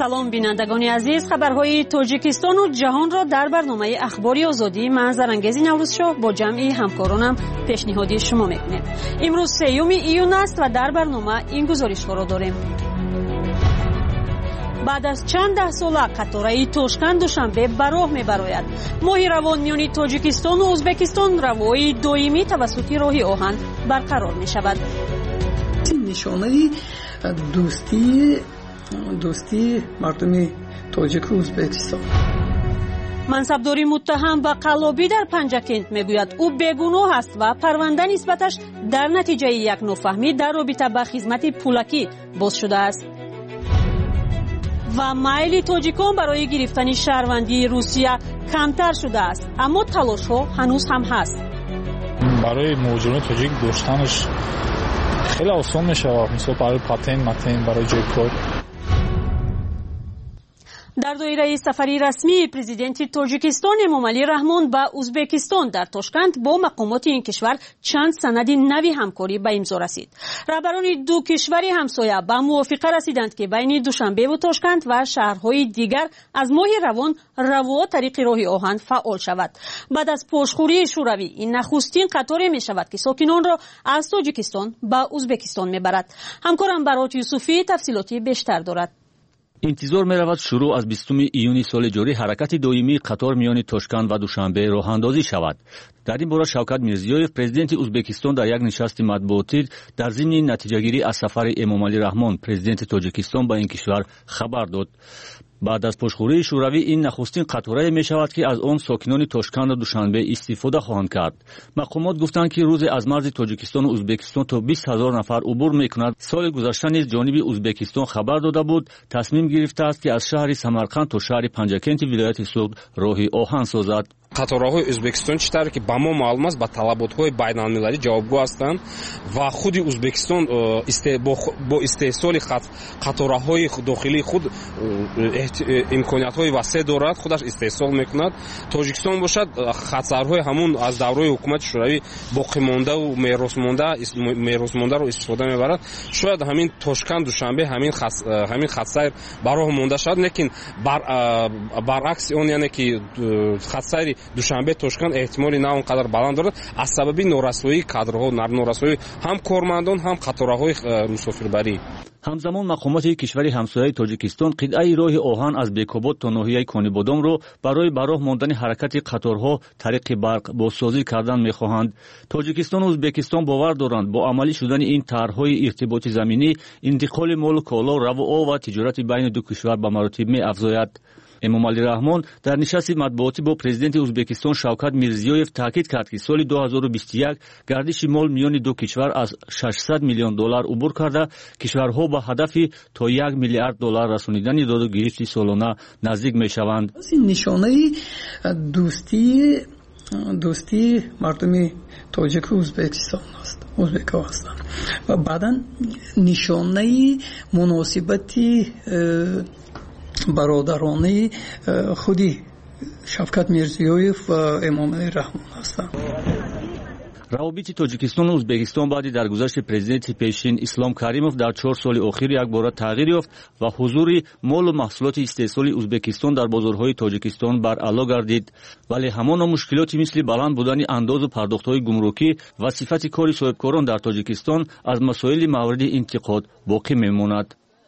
سلام بینندگان عزیز، خبرهای تاجیکستان و جهان را در برنامه اخباری آزادی من زرنگزی نوروزشاه با جمعی همکارانم پیشنهادی شما میکنیم. امروز 3 ایون است و در برنامه این گزارش ها را داریم. بعد از چند ده سال قطاره توشکن دوشنبه به راه میبراید. ماه روان میان تاجیکستان و ازبکستان روای دائمی توسط راه آهن برقرار می شود. نشانه دوستی مردم تاجیک و ازبکستان. منصبداری متهم و قلابی در پنجکند میگوید او بیگناه است و پرونده نسبتش در نتیجه یک نوفهمی در رابطه با خدمت پولکی باز شده است. و میل تاجیکان برای گرفتن شهروندی روسیه کمتر شده است، اما تلاش ها هنوز هم هست. برای مهاجران تاجیک داشتنش خیلی آسان میشه، مثلا برای پاتنت برای جای کار. در دایره سفری رسمی پرزیدنت تاجیکستان امامعلی رحمان به ازبکستان در تاشکند با مقامات این کشور چند سند نوی همکاری به امضا رسید. رهبران دو کشور همسایه به موافقه رسیدند که بین دوشنبه و تاشکند و شهرهای دیگر از ماه روان روا طریق راه آهن فعال شود. بعد از پشتخوری شوروی این نخستین قطاری می شود که ساکنان را از تاجیکستان به ازبکستان میبرد. همکارم برات یوسفی تفصیلاتی بیشتر دارد. انتظار می رود شروع از 20 ایونی سال جاری حرکت دائمی قطار میان تاشکند و دوشنبه راه اندازی شود. در این باره شوکت میرزیویف پرزیدنت ازبکستان در یک نشست مطبوعاتی در ضمن نتیجه‌گیری از سفر امامعلی رحمان پرزیدنت تاجیکستان به این کشور خبر داد. بعد از پشتخوری شوروی این نخستین قطاره می شود که از آن ساکنان تاشکند و دوشنبه استفاده خواهند کرد. مقامات گفتند که روز از مرز تاجیکستان و ازبکستان تا 20,000 نفر عبور می کند. سال گذشته نیز جانب ازبکستان خبر داده بود تصمیم گرفته است که از شهر سمرقند تا شهر پنجکند ولایت سوغد راه آهن سازد. қатораҳои Ӯзбекистон чӣ тавре ки ба мо маълум аст ба талаботҳои байналмилалӣ ҷавобгӯ ҳастанд ва худи Ӯзбекистон бо истеҳсоли қатораҳои дохилии худ имкониятҳои васеъ дорад, худаш истеҳсол мекунад. Тоҷикистон бошад хатсарҳои ҳамун аз давраи ҳукумати шӯравӣ боқимондаву меросмондаро истифода мебарад. Шояд ҳамин Тошканд душанбе ҳамин хатсайр ба роҳ монда шавад, лекин баръакси он яъне ки хатсайри душанбе Тошканд эҳтимоли на он қадар баланд дорад аз сабаби норасоии кадрҳо, норасоии ҳам кормандон, ҳам қатораҳои мусофирбарӣ. ҳамзамон мақомоти кишвари ҳамсояи тоҷикистон қитъаи роҳи оҳан аз бекобод то ноҳияи конибодомро барои ба роҳ мондани ҳаракати қаторҳо тариқи барқ бозсозӣ кардан мехоҳанд. тоҷикистон ва ӯзбекистон бовар доранд бо амалӣ шудани ин тарҳҳои иртиботи заминӣ интиқоли молу коло, равоо ва тиҷорати байни ду кишвар ба маротиб меафзояд. эмомалӣ раҳмон дар нишасти матбуотӣ бо президенти ӯзбекистон шавкат мирзиёев таъкид кард ки соли 2021 гардиши мол миёни ду кишвар аз $600 миллион убур карда кишварҳо ба ҳадафи то $1 миллиард расонидани доду гирифти солона наздик мешаванд. нишонаи дӯстии мардуми тоҷику ӯзбекистон аст. ӯзбекҳо ҳастанд ва баъдан нишонаи муносибати бародарони худи Шавкат Мирзиёев ва Эмомалӣ Раҳмон ҳастанд. равобити тоҷикистону ӯзбекистон баъди даргузашти президенти пешин Ислом Каримов дар 4 соли охир якбора тағйир ёфт ва ҳузури молу маҳсулоти истеҳсоли ӯзбекистон дар бозорҳои тоҷикистон баръало гардид. вале ҳамон мушкилоти мисли баланд будани андозу пардохтҳои гумрукӣ ва сифати кори соҳибкорон дар тоҷикистон аз масоили мавриди интиқод боқӣ мемонад.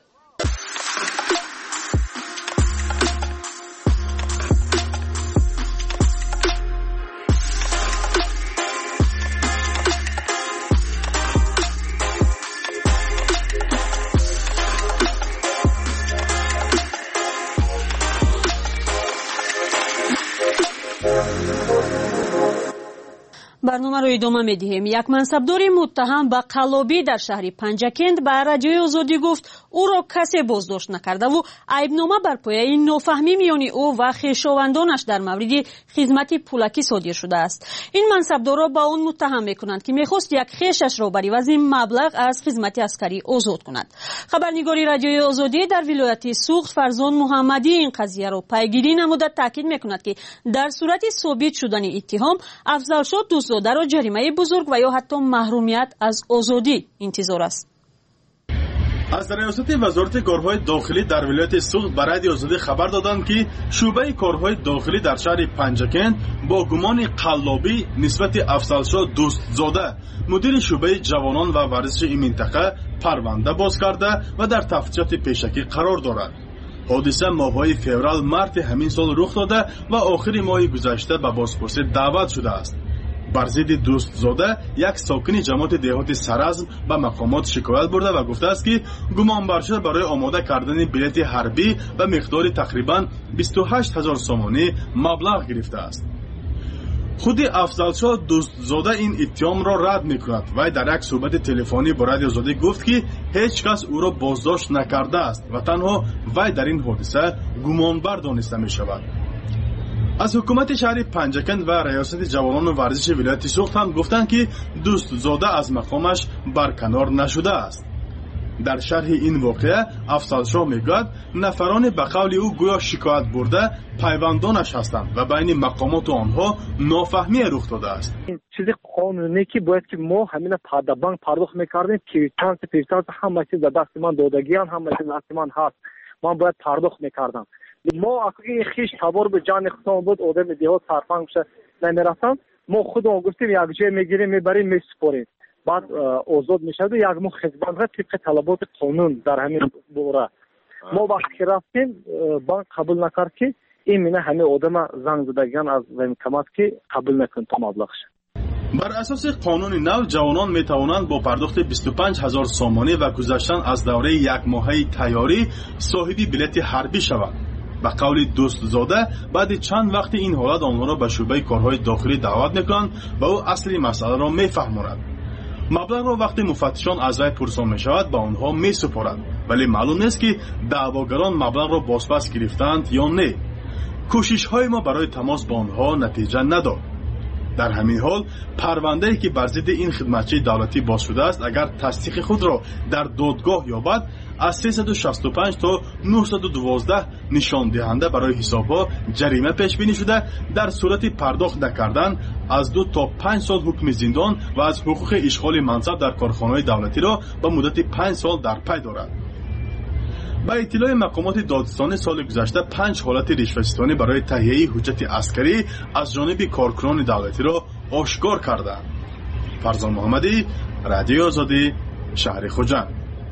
برنامه رو ادامه میدیم. یک منصبداری متهم به قلابی در شهر پنجکند به رادیوی آزادی گفت او را کسی بازداشت نکرده و عیبنامه بر پایه نافهمی میان او و خویشاوندانش در مورد خدمت پولکی صادر شده است. این منصبدار را به آن متهم میکنند که میخواست یک خویشش را بر عوض مبلغ از خدمت عسکری آزاد کند. خبرنگاری رادیوی آزادی در ولایت سوغد فرزان محمدی این قضیه را پیگیری نموده تاکید میکند که در صورت ثابت شدن اتهام افضل شد دزداده را جریمه بزرگ و یا حتی محرومیت از آزادی انتظار است. از ریاست وزارت کارهای داخلی در ولایت سوخت به رادیو آزادی خبر دادند که شعبه کارهای داخلی در شهر پنجکند با گمان قلابی نسبت افضلشاه دوستزاده مدیر شعبه جوانان و ورزش این منطقه پرونده باز کرده و در تفتیشات پیشکی قرار دارد. حادثه ماه‌های فوریه مارت همین سال رخ داده و آخر ماه گذشته به بازپرسی دعوت شده است. بر ضد دوستزاده یک ساکن جماعت دهات سرزم به مقامات شکایت برده و گفته است که گمانبر شده برای آماده کردن بلیت حربی و مقدار تقریبا 28000 سومانی مبلغ گرفته است. خود افضلشاه دوستزاده این اتهام را رد می‌کند و در یک صحبت تلفنی با رادیو آزادی گفت که هیچ کس او را بازداشت نکرده است و تنها وی در این حادثه گمانبر دانسته می‌شود. از حکومت شهر پنجکند و ریاست جوانان و ورزش ولایت سوخت هم گفتند که دوستزاده از مقامش برکنار نشده است. در شرح این واقعه افضلشاه میگوید نفران به قول او گویا شکایت برده پیوندانش هستند و بین مقامات آنها نافهمی رخ داده است. این چیز قانونی که باید که ما همین پادبانک پرداخت میکردیم پیرچانس همه چیز دست من دادگیان همه چیز دست من هست، من باید پرداخت میکردم. ما اگه خیش تبار به جان خودم بود آدم دیوار سرفنگ شه نمیرفتم، ما خودمون گفتیم یک جای میگیریم میبریم میسپاریم، بعد آزاد میشد و یک مو خدمت را طبق طلبات قانون در همین دوره ما وقتی رفتیم بانک قبول نکرد که این مینه همه آدم زنگ زدگان از کمات که قبول نکن تا مبلغ شه. بر اساس قانون نو جوانان می توانند با پرداخت 25000 سومانی و گذشتن از دوره یک ماهه تیاری صاحبی بلیت حربی شوند. به قول دوستزاده بعد چند وقت این حالت آنها را به شعبه کارهای داخلی دعوت میکنند و او اصلی مسئله را میفهماند. مبلغ را وقتی مفتشان از وی پرسان می شود به آنها می سپارند، ولی معلوم نیست که دعواگران مبلغ را بازپس گرفتند یا نه. کوشش های ما برای تماس با آنها نتیجه نداد. در همین حال پرونده‌ای که بر ضد این خدمتچی دولتی باز شده است اگر تصدیق خود را در دادگاه یابد از 365 تا 912 نشان دهنده برای حساب‌ها جریمه پیش بینی شده، در صورت پرداخت نکردن از 2 تا 5 سال حکم زندان و از حقوق اشغال منصب در کارخانه‌های دولتی را به مدت 5 سال در پی دارد. با اطلاع مقامات دادستانی سال گذشته 5 حالت رشوه‌ستانی برای تهیه حجت عسکری از جانب کارکنان دولتی را آشکار کردند. فرزان محمدی، رادیو آزادی، شهر خوجند.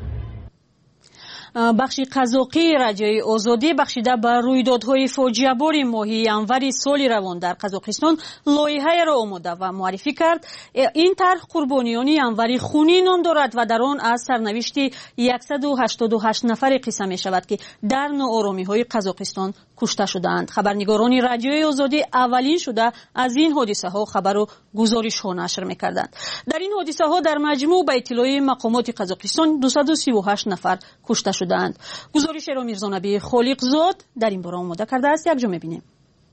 بخشی قزاقی رادیوی آزادی بخشیده به رویدادهای فاجعه‌بار ماه ینور سال روان در قزاقستان لایحه‌ای را آماده و معرفی کرد. این طرح قربانیان ینور خونی نام دارد و در آن از سرنوشت 188 نفر قصه می شود که در ناآرامی‌های قزاقستان کشته شدند. خبرنگاران رادیوی آزادی اولین شده از این حادثه ها خبر و گزارش ها نشر می‌کردند. در این حادثه ها در مجموع به اطلاع مقامات قزاقستان 238 نفر کشته شدند. گزارش را میرزا نبی خالقزاد در این باره آماده کرده است. یک جا می‌بینیم.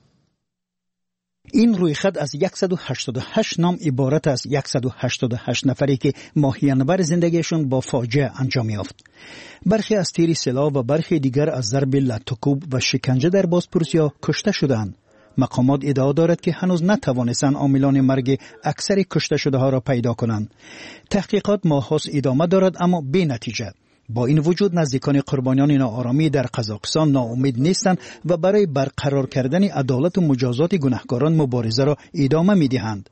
این رویخد از 188 نام عبارت است. 188 نفری که ماه ینور زندگیشون با فاجعه انجام یافت. برخی از تیر سلاح و برخی دیگر از ضرب لطوکوب و شکنجه در بازپرسیا کشته شدند. مقامات ادعا دارد که هنوز نتوانستند عاملان مرگ اکثر کشته شده ها را پیدا کنند. تحقیقات ماه‌هاست ادامه دارد اما بی نتیجه. با این وجود نزدیکان قربانیان ناآرامی در قزاقستان ناامید نیستند و برای برقرار کردن عدالت و مجازات گناهکاران مبارزه را ادامه می‌دهند.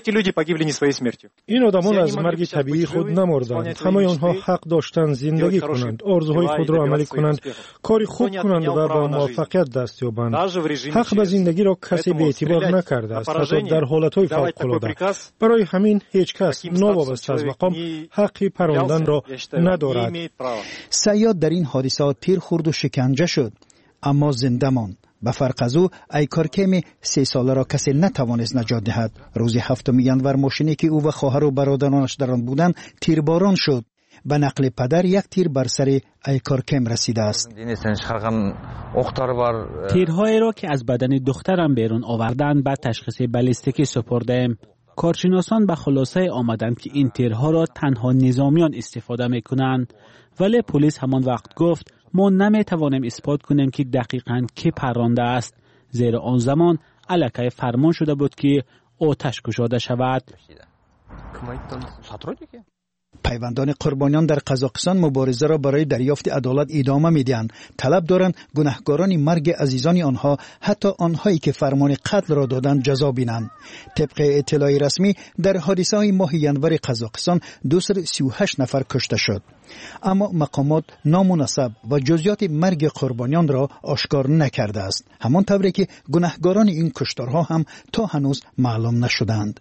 این آدمان از مرگ طبیعی خود نمردند. همه آنها حق داشتند زندگی کنند، آرزوهای خود را عملی کنند، کاری خوب کنند و با موفقیت دست یابند. حق به زندگی را کسی به اعتبار نکرده است، حتی در حالتهای فوق‌العاده. برای همین هیچ کس ناوابسته از مقام حقی پروندن را ندارد. صیاد در این حادثات تیر خورد و شکنجه شد اما زنده ماند. به فرق از او ایکارکم 3 ساله را کسی نتوانست نجات دهد. روز 7 ینور ماشینی که او و خواهر و برادرانش در آن بودند تیرباران شد. به نقل پدر یک تیر بر سر ایکارکم رسیده است. تیرهایی را که از بدن دخترم بیرون آوردند بعد تشخیص بالیستیکی سپردیم. کارشناسان به خلاصه آمدند که این تیرها را تنها نظامیان استفاده میکنند، ولی پلیس همان وقت گفت ما نمیتوانیم اثبات کنیم که دقیقاً کی پرانده است، زیرا آن زمان الکی فرمان شده بود که آتش گشاده شود. پیوندان قربانیان در قزاقستان مبارزه را برای دریافت عدالت ادامه میدهند. طلب دارند گناهکاران مرگ عزیزان آنها، حتی آنهایی که فرمان قتل را دادند، جزا بینند. طبق اطلاع رسمی در حادثه های ماه ینور قزاقستان 238 نفر کشته شد. اما مقامات نامناسب و جزئیات مرگ قربانیان را آشکار نکرده است. همان طوری که گناهکاران این کشتارها هم تا هنوز معلوم نشدند.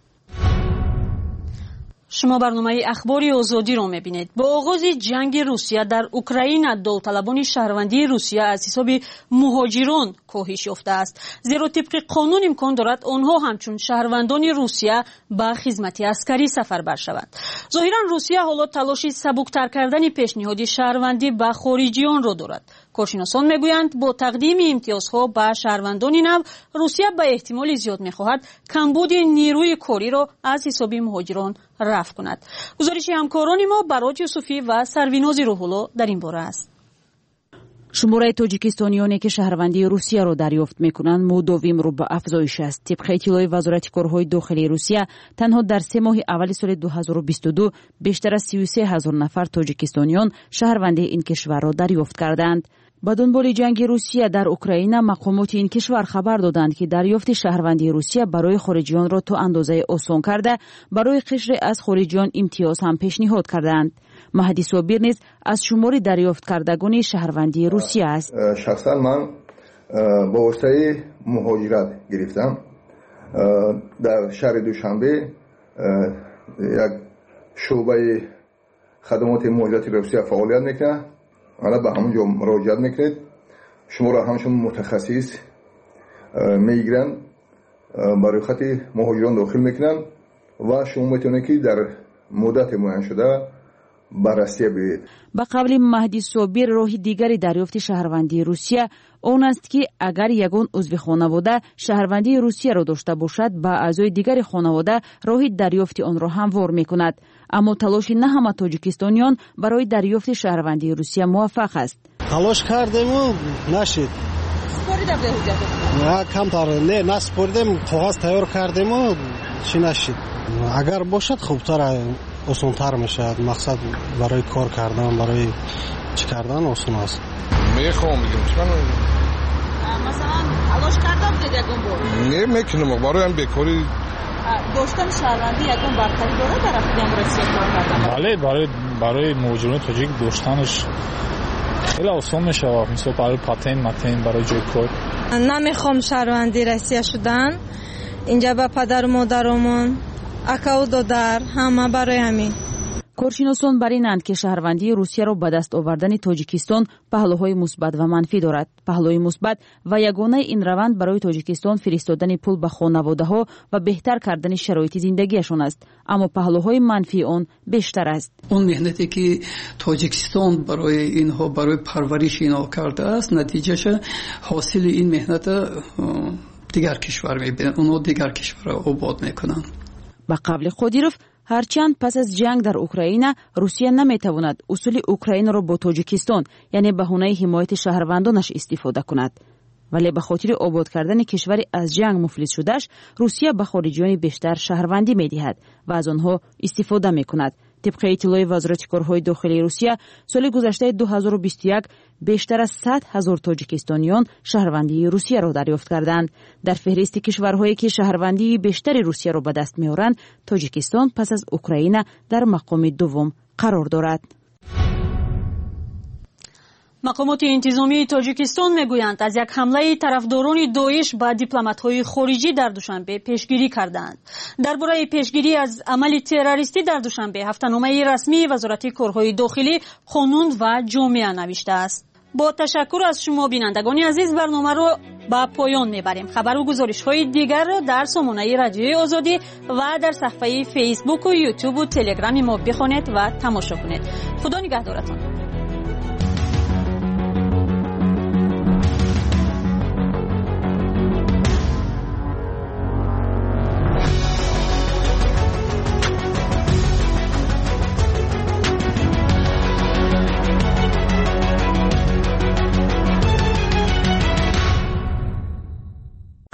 شما برنامه اخباری آزادی را می‌بینید. با آغاز جنگ روسیه در اوکراین، داوطلبان شهروندی روسیه از حساب مهاجران کاهش یافته است، زیرا طبق قانون امکان دارد آنها همچون شهروندان روسیه به خدمت عسکری سفربر شوند. ظاهرا روسیه حالا تلاش سبکتر کردن پیشنهاد شهروندی به خارجیان را دارد. کارشناسان میگویند با تقدیم امتیازها به شهروندان نو، روسیه به احتمال زیاد میخواهد کمبود نیروی کاری را از حساب مهاجران رفع کند. گزارش همکاران ما برات یوسفی و سرویناز روح‌الله در این باره است. شماره تاجیکستانیانی که شهروندی روسیه را دریافت میکنند مداوم رو به افزایش است. طبق اطلاع وزارت کارهای داخلی روسیه، تنها در 3 ماه اول سال 2022 بیشتر از 33,000 نفر تاجیکستانیان شهروندی این کشور را دریافت کردند. با دنبال جنگ روسیه در اوکراین، مقامات این کشور خبر دادند که دریافت شهروندی روسیه برای خارجیان را تا اندازه آسان کرده، برای قشر از خارجیان امتیاز هم پیشنهاد کردند. مهدی صابر نیز از شمار دریافت کردگان شهروندی روسیه است. شخصا من با واسطه مهاجرت گرفتم. در شهر دوشنبه یک شعبه خدمات مهاجرت روسیه فعالیت میکنه. حالا به همونجا مراجعت میکنید، شما را همشون متخصص میگیرن، برای خط مهاجران داخل میکنن و شما میتونید که در مدت معین شده بررسی برید. با قبل مهدی صابر، راه دیگری دریافت شهروندی روسیه اون است که اگر یگان عضو خانواده شهروندی روسیه را داشته باشد، با اعضای دیگر خانواده راه دریافت آن را هموار میکند. اما تلاش نه همه تاجیکستانیان برای دریافت شهروندی روسیه موفق است. تلاش کردیم و نشد. سپردیم به حجت. کمتر نه نسپردیم، کاغذ تیار کردیم و چی نشد. اگر باشد خوبتر آسان‌تر میشه. مقصد برای کار کردن، برای چی کردن آسان است. میخوام بگم چیکار مثلا تلاش کردم دیگه یگان نه میکنم برای هم بیکاری داشتن شهروندی یگان برتری داره در افغان روسیه کار کردن. بله، برای مهاجران تاجیک داشتنش خیلی آسان میشه. مثلا برای پاتن برای جای کار. نمیخوام شهروندی روسیه شدن. اینجا با پدر و مادرمون، اکا و دادر، همه برای همین. کارشناسان بر اینند که شهروندی روسیه را به دست آوردن تاجیکستان پهلوهای مثبت و منفی دارد. پهلوی مثبت و یگانه این روند برای تاجیکستان فرستادن پول به خانواده‌ها و بهتر کردن شرایط زندگیشان است. اما پهلوهای منفی آن بیشتر است. اون مهنتی که تاجیکستان برای اینها، برای پرورش اینها کرده است، نتیجهش حاصل این مهنت دیگر کشور میبینن، اونها دیگر کشور آباد میکنن. با قبل قادیروف، هرچند پس از جنگ در اوکراین روسیه نمیتواند اصول اوکراین را با تاجیکستان یعنی بهانه حمایت شهروندانش استفاده کند، ولی به خاطر آباد کردن کشوری از جنگ مفلس شدهش، روسیه به خارجیان بیشتر شهروندی میدهد و از آنها استفاده میکند. طبق اطلاع وزارت کارهای داخلی روسیه، سال گذشته 2021 بیشتر از 100,000 تاجیکستانیان شهروندی روسیه را دریافت کردند. در فهرست کشورهایی که شهروندی بیشتر روسیه را به دست می‌آورند، تاجیکستان پس از اوکراین در مقام دوم قرار دارد. مقامات انتظامی تاجیکستان میگویند از یک حمله طرفداران داعش به دیپلمات‌های خارجی در دوشنبه پیشگیری کردند. درباره پیشگیری از عمل تروریستی در دوشنبه، هفته‌نامه رسمی وزارت کارهای داخلی قانون و جامعه نوشته است. با تشکر از شما بینندگان عزیز، برنامه را به پایان میبریم. خبر و گزارش‌های دیگر را در سامانه رادیوی آزادی و در صفحه فیسبوک و یوتیوب و تلگرام ما بخوانید و تماشا کنید. خدا نگهدارتان.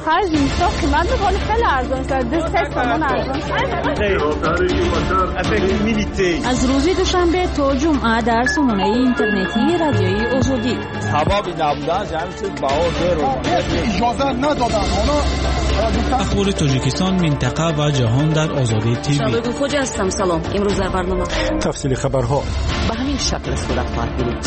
آخر زمستان قیمت ولی خیلی ارزان شد. 2 تومان ارزان شد. از روز دوشنبه تا جمعه در سامانه اینترنتی رادیوی آزادی. حبابی نبودن جمعی چیز بها زیر اجازه ندادن. اخبار تاجیکستان، منطقه و جهان در آزادی تیوی. شباب خوجا هستم. سلام. امروز در برنامه تفصیل خبرها به همین شکل صورت خواهد گرفت.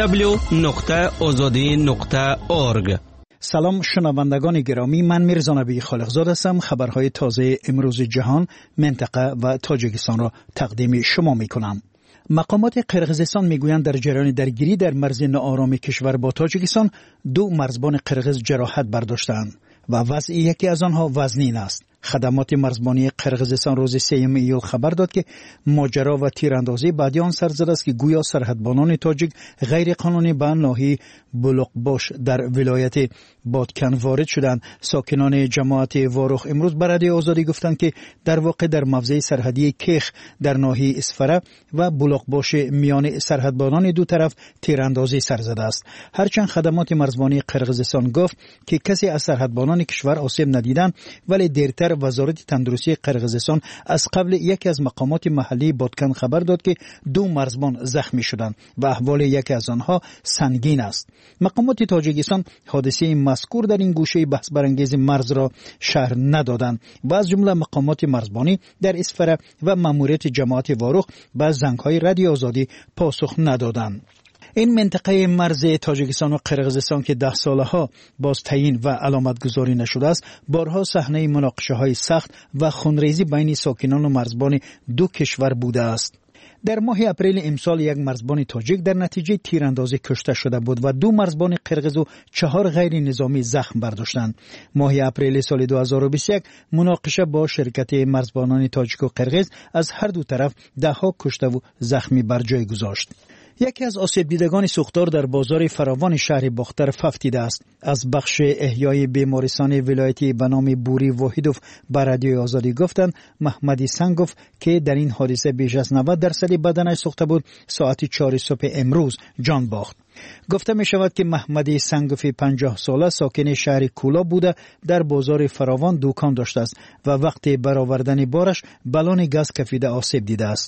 www.azadi.org. سلام شنوندگان گرامی، من میرزا نبی خالقزاده هستم. خبرهای تازه امروز جهان، منطقه و تاجیکستان را تقدیم شما میکنم. مقامات قرقیزستان میگویند در جریان درگیری در مرز ناآرام کشور با تاجیکستان 2 مرزبان قرقیز جراحت برداشتند و وضع یکی از آنها وزنین است. خدمات مرزبانی قرقیزستان روز 3 ایول خبر داد که ماجرا و تیراندازی بعد آن سر زده است که گویا سرحدبانان تاجیک غیر قانونی به ناحیه بلوقباش در ولایت بادکن وارد شدند. ساکنان جماعت واروخ امروز به رادیو آزادی گفتند که در واقع در موضع سرحدی کیخ در ناحیه اسفره و بلوقباش میان سرحدبانان دو طرف تیراندازی سر زده است. هرچند خدمات مرزبانی قرقیزستان گفت که کسی از سرحدبانان کشور آسیب ندیدند، ولی دیرتر وزارت تندرستی قرقیزستان از قبل یکی از مقامات محلی بادکن خبر داد که 2 مرزبان زخمی شدند و احوال یکی از آنها سنگین است. مقامات تاجیکستان حادثه مذکور در این گوشه بحث برانگیز مرز را شرح ندادند و از جمله مقامات مرزبانی در اسفره و ماموریت جماعت واروخ به زنگ‌های رادیو آزادی پاسخ ندادند. این منطقه مرز تاجیکستان و قرقیزستان که 10 سالها باز تعیین و علامت گذاری نشده است، بارها صحنه مناقشه‌های سخت و خونریزی بین ساکنان و مرزبان 2 کشور بوده است. در ماه اپریل امسال 1 مرزبان تاجیک در نتیجه تیراندازی کشته شده بود و 2 مرزبان قرقیز و 4 غیر نظامی زخم برداشتند. ماه اپریل سال 2021 مناقشه با شرکت مرزبانان تاجیک و قرقیز از هر دو طرف 10 کشته و زخمی بر جای گذاشت. یکی از آسیب دیدگان سوختار در بازار فراوان شهر باختر ففتیده است. از بخش احیای بیمارستان ولایتی به نام بوری واحدوف به رادیو آزادی گفتند محمدی سنگوف که در این حادثه بیش از 90% بدنش سوخته بود ساعت 4 صبح امروز جان باخت. گفته می شود که محمدی سنگوف 50 ساله ساکن شهر کولا بوده در بازار فراوان دکان داشته است و وقت برآوردن بارش بالون گاز کفیده آسیب دیده است.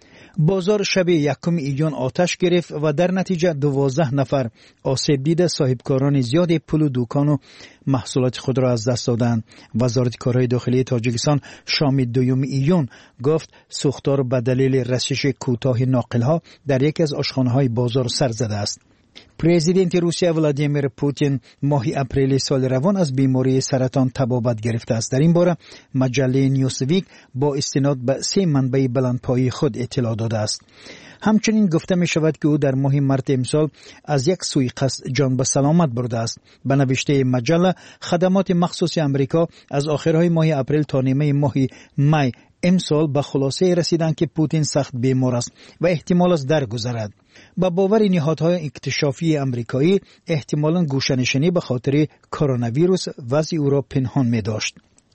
بازار شب 1 ایون آتش گرفت و در نتیجه 12 نفر آسیب دیده صاحبکاران زیاد پول و دکان و محصولات خود را از دست دادند. وزارت کارهای داخلی تاجیکستان شام 2 ایون گفت سوختار به دلیل رسش کوتاه ناقل‌ها در یکی از آشخانه‌های بازار سر زده است. پرزیدنت روسیه ولادیمیر پوتین ماه اپریل سال روان از بیماری سرطان تبابت گرفته است. در این باره مجله نیوزویک با استناد به 3 منبع بلندپایه خود اطلاع داده است. همچنین گفته می شود که او در ماه مارس امسال از یک سوءقصد جان به سلامت برده است. به نوشته مجله خدمات مخصوص امریکا از آخرهای ماه اپریل تا نیمه ماه می امسال به خلاصه رسیدند که پوتین سخت بیمار است و احتمال است درگذرد. با باور نهادهای اکتشافی امریکایی احتمالاً گوشه‌نشینی به خاطر کرونا ویروس وضع او را پنهان می داشت.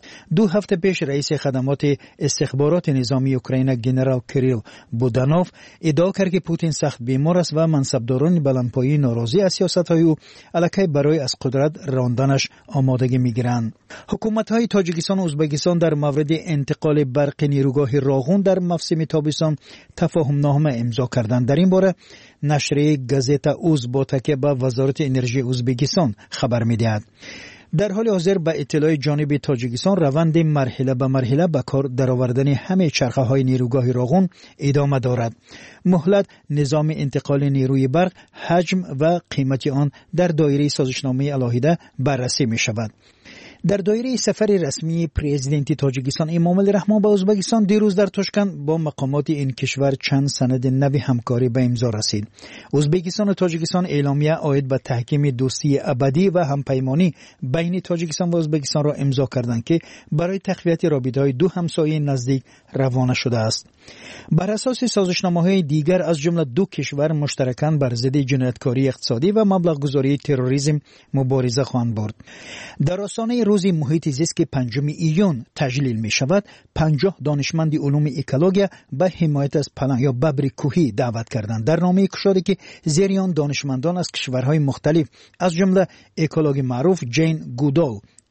2 هفته پیش رئیس خدمات استخبارات نظامی اوکراین جنرال کریل بودانوف ادعا کرد که پوتین سخت بیمار است و منصبداران بلندپایه ناراضی از سیاست‌های او علیه برای از قدرت راندنش آمادگی می‌گیرند. حکومت‌های تاجیکستان و ازبکستان در مورد انتقال برق نیروگاه راغون در موسم تابستان تفاهم‌نامه امضا کردند. در این باره نشریه گازتا اوز با تکیه به وزارت انرژی ازبکستان خبر می‌دهد. در حال حاضر به اطلاع جانب تاجیکستان روند مرحله به مرحله به کار درآوردن همه چرخه‌های نیروگاه راغون ادامه دارد. مهلت نظام انتقال نیروی برق، حجم و قیمت آن در دایره سازشنامه علاهیده بررسی می شود. در دایره سفر رسمی پرزیدنت تاجیکستان امامعلی رحمان به ازبکستان دیروز در تاشکند با مقامات این کشور چند سند نوی همکاری به امضا رسید. ازبکستان و تاجیکستان اعلامیه عاید به تحکیم دوستی ابدی و همپیمانی بین تاجیکستان و ازبکستان را امضا کردند که برای تقویت رابطه‌های 2 همسایه نزدیک روانه شده است. بر اساس سازشنامه‌های دیگر از جمله 2 کشور مشترکاً بر ضد جنایتکاری اقتصادی و مبلغ‌گذاری تروریسم مبارزه خواهند برد. در آستانه روز محیط زیست که 5 ایون تجلیل می شود، 50 دانشمند علوم اکولوژی به حمایت از پلنگ یا ببر کوهی دعوت کردند. در نامه گشاده که زیر آن دانشمندان از کشورهای مختلف از جمله اکولوژ معروف جین گودال،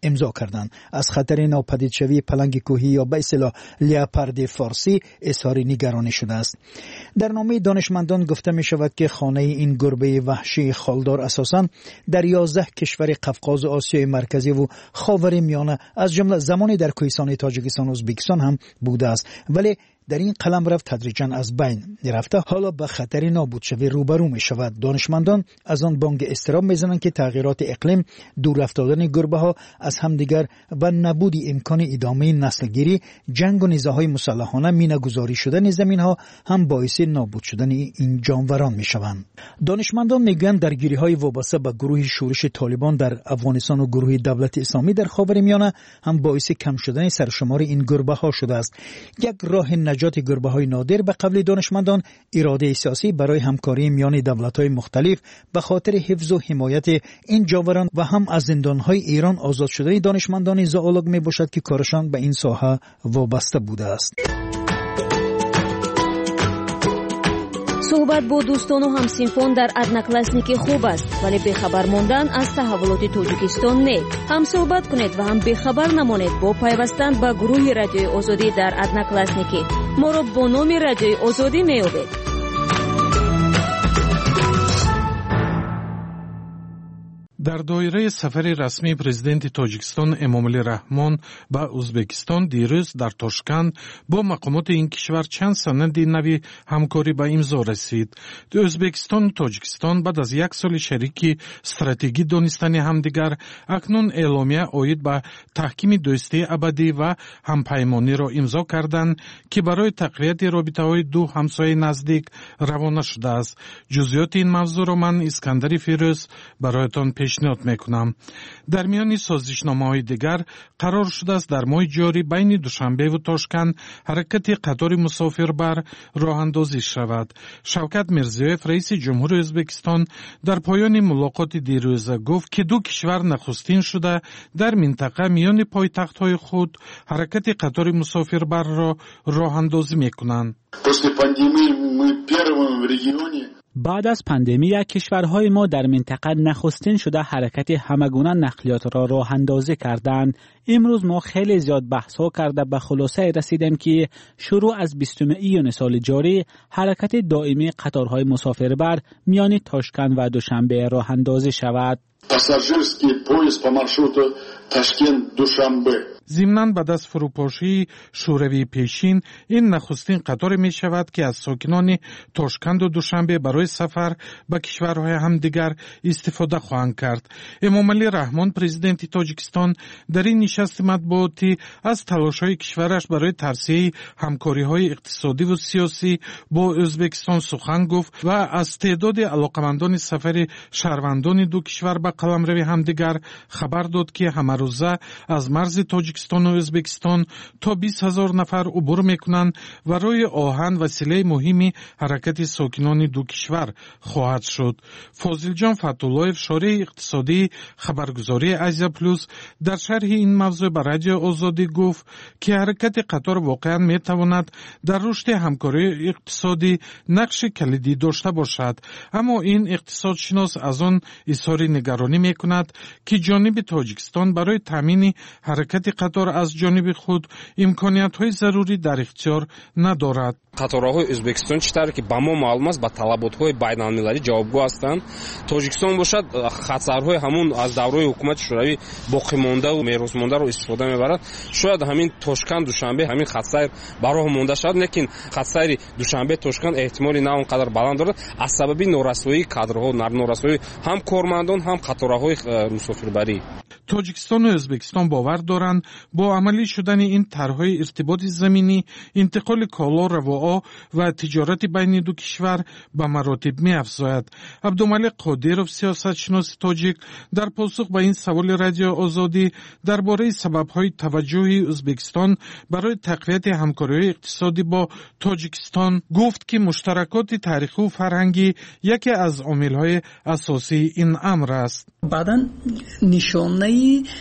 امضا کردند. از خطر ناپدید شوی پلنگ کوهی یا به اصطلاح لیاپارد فارسی اظهار نگرانی شده است. در نامه دانشمندان گفته می شود که خانه این گربه وحشی خالدار اساساً در 11 کشور قفقاز و آسیای مرکزی و خاورمیانه از جمله زمانی در کوهستان تاجیکستان و ازبکستان هم بوده است، ولی در این قلمرو تدریجاً از بین رفته حالا به خطر نابود شوی روبرو می شود. دانشمندان از آن بانگ اضطراب میزنند که تغییرات اقلیم، دور افتادن گربه ها از همدیگر و نبود امکان ادامه نسلگیری، جنگ و نزاع‌های مسلحانه، مینه‌گذاری شدن زمین ها هم باعث نابود شدن این جانوران می شوند. دانشمندان میگویند درگیری‌های وابسته به گروه شورش طالبان در افغانستان و گروه دولت اسلامی در خاورمیانه هم باعث کم شدن سرشمار این گربه ها شده است. یک راه نجات گربه‌های نادر به قول دانشمندان اراده سیاسی برای همکاری میان دولت‌های مختلف به خاطر حفظ و حمایت این جانوران و هم از زندان‌های ایران آزاد شده دانشمندان زئولوگ میباشد که کارشان به این ساحه وابسته بوده است. صحبت با دوستان و همسنفان در одноклассники خوب است، ولی بخبر ماندن از تحولات تاجیکستان نه. هم صحبت کنید و هم بخبر نمانید با پیوستن به گروه رادیوی آزادی در одноклассники. ما را با نام رادیوی آزادی میابید. در دایره سفر رسمی پرزیدنت تاجیکستان امامعلی رحمان به ازبکستان دیروز در تاشکند با مقامات این کشور چند سند نوی همکاری به امضا رسید. ازبکستان و تاجیکستان بعد از یک سال شریکی استراتژیک دانستن همدیگر اکنون اعلامیه عاید به تحکیم دوستی ابدی و همپیمانی را امضا کردند که برای تقویت رابطه‌های دو همسایه نزدیک روانه شده است. جزئیات این موضوع را من اسکندر فیروز برایتان پیشنهاد میکنم. در میان سازشنامه‌های دیگر قرار شده است در ماه جاری بین دوشنبه و تاشکند حرکت قطار مسافربر راه اندازی شود. شوکت میرزیویف رئیس جمهور ازبکستان در پایان ملاقات دیروز گفت که دو کشور نخستین شده در منطقه میان پایتخت‌های خود حرکت قطار مسافربر را راه اندازی میکنند. بعد از پاندمی کشورهای ما در منطقه نخستین شده حرکت همگونه نقلیات را راه اندازی کردند. امروز ما خیلی زیاد بحث ها کرده به خلاصه رسیدیم که شروع از 20 ایون سال جاری حرکت دائمی قطارهای مسافربر میان تاشکند و دوشنبه راه اندازی شود. پاساژیرسکی پویز по маршруту Ташкент-Душанбе. ضمناً بعد از فروپاشی شوروی پیشین این نخستین قطار می شود که از ساکنان تاشکند و دوشنبه برای سفر به کشورهای همدیگر استفاده خواهند کرد. امامعلی رحمان پرزیدنت تاجیکستان در این نشست مطبوعاتی از تلاش‌های کشورش برای توسعه همکاری‌های اقتصادی و سیاسی با ازبکستان سخن گفت و از تعداد علاقمندان سفر شهروندان دو کشور به قلمرو همدیگر خبر داد که همروزه از مرز تاجیکستان و ازبکستان تا 20,000 نفر عبور میکنند و روی آهن وسیله مهمی حرکت ساکنان دو کشور خواهد شد. فاضل جان فتولایف شارح اقتصادی خبرگزاری آسیا پلوس در شرح این موضوع به رادیو آزادی گفت که حرکت قطار واقعا میتواند در رشد همکاری اقتصادی نقش کلیدی داشته باشد، اما این اقتصادشناس از آن اظهار نگرانی میکند که جانب تاجیکستان برای تامین حرکت قطار از جانب خود امکانیت‌های ضروری در اختیار ندارد. қатораҳои Ӯзбекистон чӣ тавре ки ба мо маълум аст ба талаботҳои байналмилалӣ ҷавобгӯ ҳастанд. Тоҷикистон бошад хатсарҳои ҳамун аз давраи ҳукумати шӯравӣ боқимондаву меросмондаро истифода мебарад. Шояд ҳамин Тошканд Душанбе ҳамин хатсайр ба роҳ монда шавад, лекин хатсайри Душанбе Тошканд эҳтимоли на он қадар баланд дорад аз сабаби норасоии кадрҳо, норасоии ҳам кормандон, ҳам қатораҳои мусофирбарӣ. تاجیکستان و ازبکستان باور دارند با عملی شدن این طرح‌های ارتباط زمینی انتقال کالا، رواها و تجارت بین دو کشور به مراتب می‌افزاید. عبدالملک قادرов سیاستشناس تاجیک در پاسخ به این سوال رادیو آزادی درباره سبب‌های توجه ازبکستان برای تقویت همکاری اقتصادی با تاجیکستان گفت که مشترکات تاریخی و فرهنگی یکی از عامل‌های اساسی این امر است. بعداً نشانه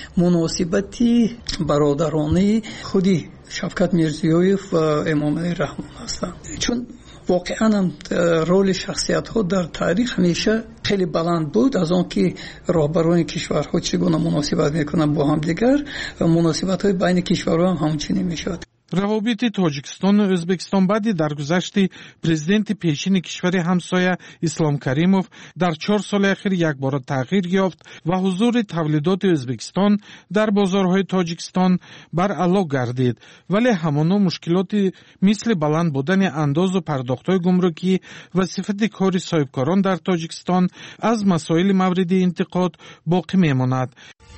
مناسبتی برادرانه خودی شفقت میرزیویف و امامعلی رحمان هستند، چون واقعاً رول شخصیت ها در تاریخ همیشه خیلی بلند بود از آن که راهبران کشورها چگونه مناسبت میکنن با هم دیگر و مناسبت های بین کشورها هم همچنین میشد. روابط تاجیکستان و ازبکستان بعد درگذشت پرزیدنت پیشین کشور همسایه اسلام کریموف در 4 سال اخیر یک بار تغییر یافت و حضور تولیدات ازبکستان در بازارهای تاجیکستان برعلا گردید، ولی همانا مشکلات مثل بلند بودن انداز و پرداخت‌های گمرکی و صفت کار صاحبکاران در تاجیکستان از مسائل مورد انتقاد باقی میماند.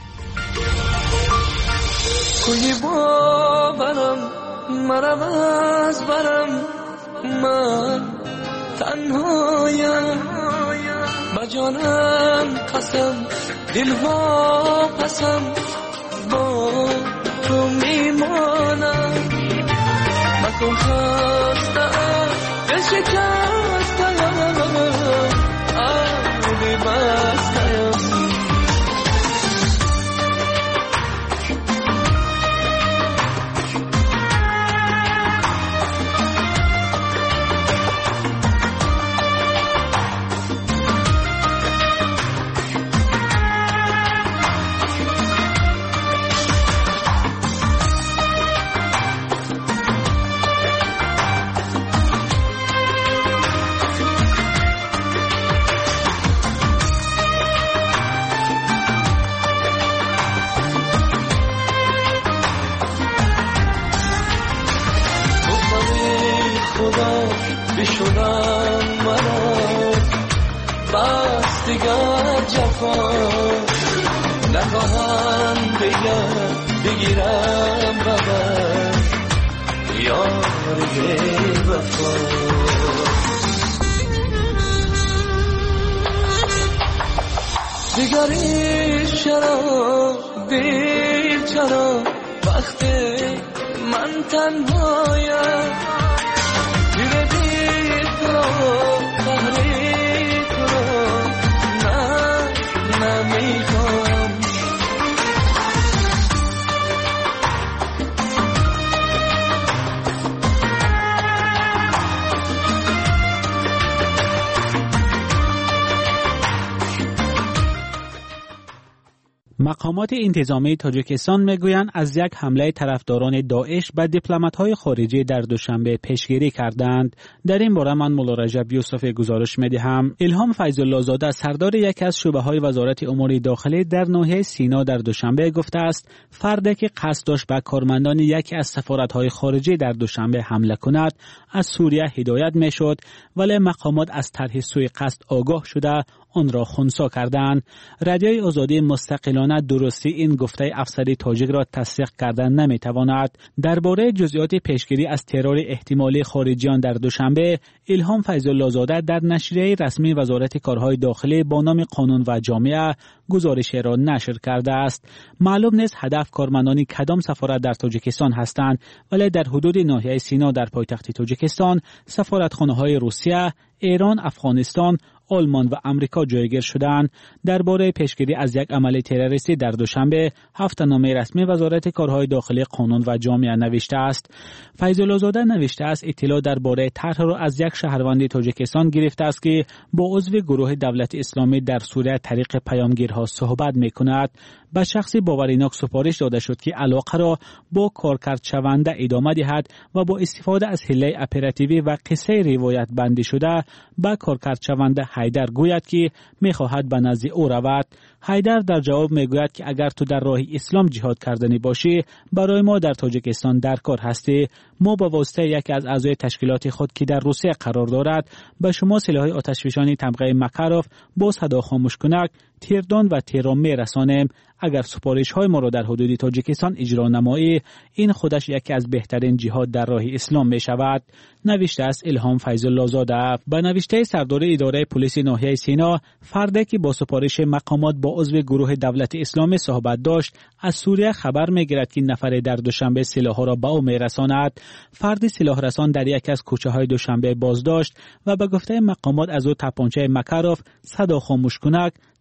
کوی باورم مرم از برم من تنهایم با جانم قسم دلها پسم با تو میمانم مکن خستم دل شکستم آبی بستم بشونم منو بس دیگر جفا نخواهم بگیرم ببر یار وفا دیگری چرا دیر چرا وقتی من تنهایم مقامات انتظامی تاجیکستان میگویند از یک حمله طرفداران داعش به دیپلمات‌های خارجی در دوشنبه پیشگیری کردند. در این باره من مولا رجب یوسف گزارش می‌دهم. الهام فیض‌الله زاده سردار یکی از شعبه‌های وزارت امور داخلی در ناحیه سینا در دوشنبه گفته است فردی که قصد داشت به کارمندان یکی از سفارت‌های خارجی در دوشنبه حمله کند از سوریه هدایت می‌شد، ولی مقامات از طرح سوء قصد آگاه شده آن را خنثی کردند. رادیوی آزادی مستقلانه درستی این گفته افسری تاجیک را تصدیق کردن نمیتواند. درباره جزئیات پیشگیری از ترور احتمالی خارجیان در دوشنبه، الهام فیض‌الله زاده در نشریه رسمی وزارت کارهای داخلی با نام قانون و جامعه گزارش را نشر کرده است. معلوم نیست هدف کارمندان کدام سفارت در تاجیکستان هستند، ولی در حدود ناحیه سینا در پایتخت تاجیکستان سفارتخانه‌های روسیه، ایران، افغانستان، آلمان و آمریکا جایگیر شدند. درباره پیشگیری از یک عمل تروریستی در دوشنبه هفته‌نامه رسمی وزارت کارهای داخلی قانون و جامعه نوشته است. فیض‌الله زاده نوشته است اطلاع درباره طرح را از یک شهروند تاجیکستان گرفته است که با عضو گروه دولت اسلامی در سوریه طریق پیامگیرها صحبت می‌کند. به شخصی باوریناک سفارش داده شد که علاقه را با کارکرد شونده ادامه دهد و با استفاده از حیله اپراتیوی و قصه روایت بندی شده به کارکرد شونده حیدر گوید که می‌خواهد به نزد او رود. حیدر در جواب میگوید که اگر تو در راه اسلام جهاد کردنی باشی برای ما در تاجیکستان در کار هستی. ما با واسطه یکی از اعضای تشکیلات خود که در روسیه قرار دارد به شما سلاح آتشفشانی طبقه مکروف با صدا خاموش کنک، تیردان و تیرام میرسانیم. اگر سپارش های ما را در حدود تاجیکستان اجرا نمایی، این خودش یکی از بهترین جهاد در راه اسلام می شود. نوشته است الهام فیض‌الله زاده. به نوشته سردار اداره پلیس ناحیه سینا، فردی که با سپارش مقامات با عضو گروه دولت اسلامی صحبت داشت از سوریه خبر میگیرد که نفر در دوشنبه سلاح را به او میرساند. فرد سلاح رسان در یکی از کوچه های دوشنبه بازداشت و به گفته مقامات از او تپانچه مکروف، صدا خاموش کنک،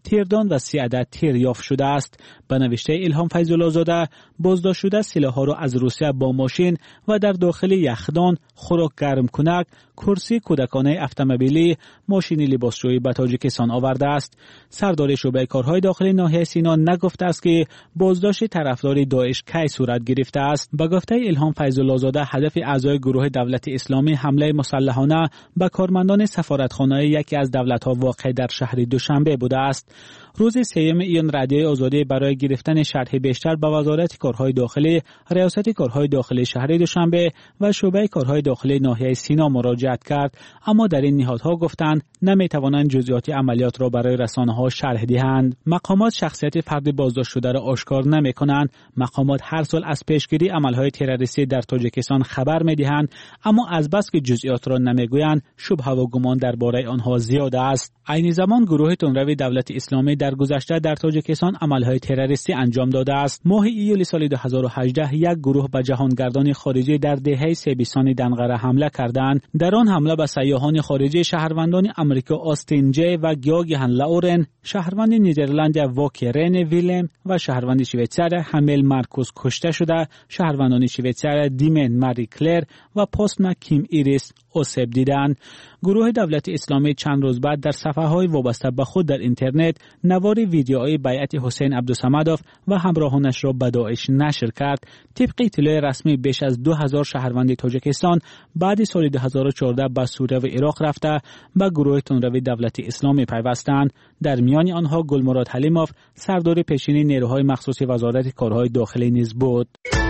تیردان و 3 عدد تیر یافت شده است. به نوشته الهام فیض‌الله زاده، بازداشت شده سلاح‌ها را از روسیه با ماشین و در داخل یخدان، خوراک گرم کنک، کرسی کودکانه اتومبیلی، ماشین لباسشویی به تاجیکستان آورده است. سردار شعبه کارهای داخلی ناحیه سینا نگفته است که بازداشت طرفدار داعش کی صورت گرفته است. به گفته الهام فیض‌الله زاده، هدف اعضای گروه دولت اسلامی حمله مسلحانه به کارمندان سفارتخانه یکی از دولت‌ها واقع در شهر دوشنبه بوده است. روز 3 ایون رادیوی آزادی برای گرفتن شرح بیشتر به وزارت کارهای داخلی، ریاست کارهای داخلی شهر دوشنبه و شعبه کارهای داخلی ناحیه سینا مراجعت کرد، اما در این نهادها گفتند نمی‌توانند جزئیات عملیات را برای رسانه‌ها شرح دهند. مقامات شخصیت فرد بازداشت شده را آشکار نمی‌کنند. مقامات هر سال از پیشگیری عمل‌های تروریستی در تاجیکستان خبر می‌دهند، اما از بس که جزئیات را نمی‌گویند، شبهه و گمان درباره آنها زیاد است. عین زمان گروه تندروی دولت اسلامی در گذشته در تاجیکستان عمل‌های تروریستی انجام داده است. ماه ایول سال 2018 یک گروه به جهانگردان خارجی در دهه سیبیسان دنقره حمله کردند. در آن حمله به سیاحان خارجی شهروندان آمریکا آستین جی و گیوگهن لاورن، شهروند نیدرلند واکرن ویلم و شهروند شویتزر همیل مارکوس کشته شده. شهروندان شویتزر دیمن ماری کلر و پوستنا کیم ایریس آسیب دیدند. گروه دولت اسلامی چند روز بعد در صفحه‌های وابسته به خود در اینترنت نوار ویدیوهای بیعت حسین عبدالصمدوف و همراهانش را به داعش نشر کرد. طبق اطلاع رسمی بیش از 2000 شهروند تاجیکستان بعد سال 2014 به سوریه و عراق رفته به گروه تندروی دولت اسلامی پیوستند. در میان آنها گلمراد حلیموف، سردار پیشین نیروهای مخصوص وزارت کارهای داخلی نیز بود.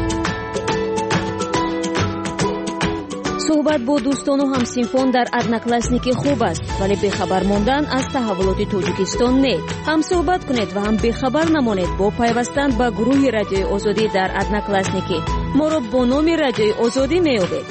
صحبت با دوستان و همسینفان در ادناکلاسنیکی خوب است، ولی بخبر ماندن از تحولات تاجیکستان نه. هم صحبت کنید و هم بخبر نمانید با پیوستن به گروه رادیوی آزادی در ادناکلاسنیکی. ما را با نام رادیوی آزادی میابید.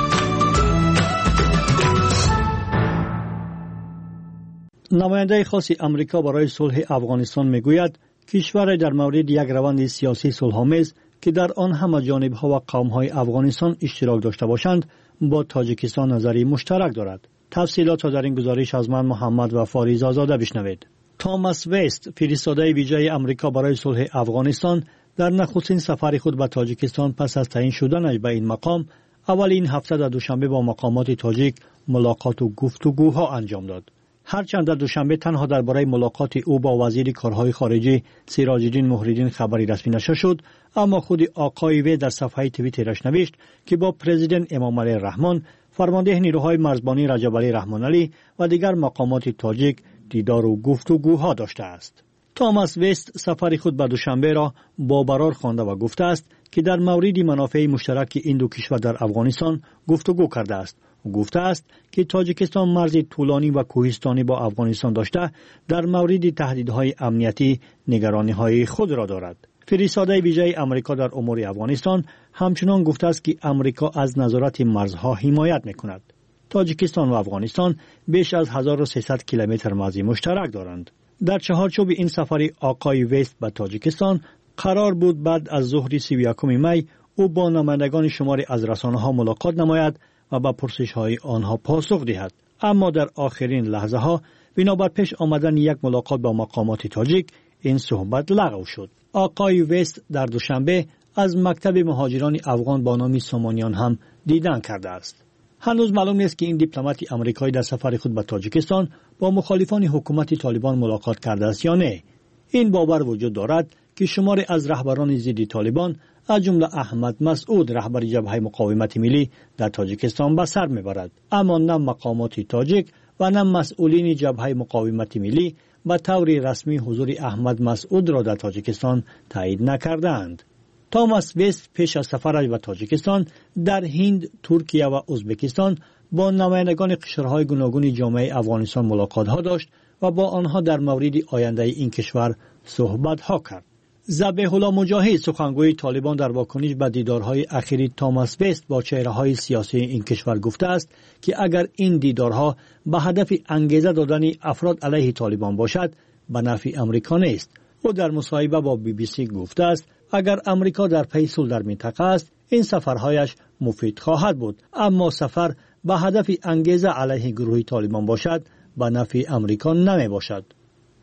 نماینده خاص امریکا برای صلح افغانستان میگوید کشور در مورد یک روند سیاسی صلح‌آمیز که در آن همه جانب‌ها و قوم‌های افغانستان اشتراک داشته باشند با تاجیکستان نظری مشترک دارد. تفصیلات را در این گزارش از من محمد و فاریز آزاده بشنوید. توماس وست، فرستاده ویژه امریکا برای صلح افغانستان، در نخستین سفر خود به تاجیکستان پس از تعیین شدنش به این مقام، اول این هفته در دوشنبه با مقامات تاجیک ملاقات و گفتگوها انجام داد. هرچند در دوشنبه تنها درباره ملاقات او با وزیر کارهای خارجه سراج الدین محریدین خبری رسمی نشده شد، اما خود آقای وی در صفحه توییترش نوشت که با پرزیدنت امام علی رحمان، فرمانده نیروهای مرزبانی رجب علی رحمان علی و دیگر مقامات تاجیک دیدار و گفتگوها داشته است. توماس وست سفر خود به دوشنبه را بابرار خوانده و گفته است که در مورد منافع مشترک این دو کشور در افغانستان گفتگو کرده است. او گفته است که تاجیکستان مرز طولانی و کوهستانی با افغانستان داشته در مورد تهدیدهای امنیتی نگرانی‌های خود را دارد. فرستاده ویژه امریکا در امور افغانستان همچنان گفته است که امریکا از نظارت مرزها حمایت می‌کند. تاجیکستان و افغانستان بیش از 1300 کیلومتر مرزی مشترک دارند. در چهارچوب این سفر آقای وست به تاجیکستان قرار بود بعد از ظهر 31 می او با نمایندگان شماری از رسانه‌ها ملاقات نماید و به پرسش‌های آنها پاسخ دهد، اما در آخرین لحظه ها بنابر پیش آمدن یک ملاقات با مقامات تاجیک این صحبت لغو شد. آقای وست در دوشنبه از مکتب مهاجران افغان با نام سامانیان هم دیدن کرده است. هنوز معلوم نیست که این دیپلمات آمریکایی در سفر خود به تاجیکستان با مخالفان حکومت طالبان ملاقات کرده است یا نه. این باور وجود دارد که شماری از رهبران ضد طالبان از جمله احمد مسعود رهبر جبهه مقاومت ملی در تاجیکستان به سر میبرد، اما نه مقامات تاجیک و نه مسئولین جبهه مقاومت ملی به طور رسمی حضور احمد مسعود را در تاجیکستان تایید نکردند. توماس وست پیش از سفرش به تاجیکستان در هند، ترکیه و ازبکستان با نمایندگان قشرهای گوناگون جامعه افغانستان ملاقات‌ها داشت و با آنها در مورد آینده این کشور صحبت‌ها کرد. ذبیح الله مجاهد، سخنگوی طالبان، در واکنش به دیدارهای اخیری توماس وست با چهره‌های سیاسی این کشور گفته است که اگر این دیدارها به هدف انگیزه دادن افراد علیه طالبان باشد، به نفع آمریکا نیست. او در مصاحبه با BBC گفته است اگر آمریکا در پی صلح در منطقه است، این سفرهایش مفید خواهد بود، اما سفر به هدف انگیزه علیه گروه طالبان باشد، به نفع آمریکا نمی باشد.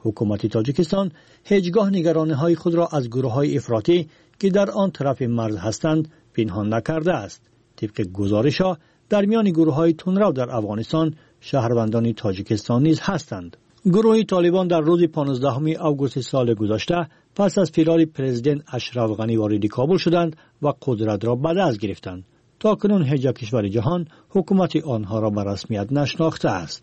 حکومت تاجیکستان هیچگاه نگرانی‌های خود را از گروه‌های افراطی که در آن طرف مرز هستند پنهان نکرده است. طبق گزارش‌ها در میان گروه‌های تندرو در افغانستان شهروندان تاجیکستان نیز هستند. گروه طالبان در روز 15 آگوست سال گذشته پس از فرار پرزیدنت اشرف غنی وارد کابل شدند و قدرت را به دست گرفتند. تاکنون هیچ کشور جهان حکومت آنها را به رسمیت نشناخته است.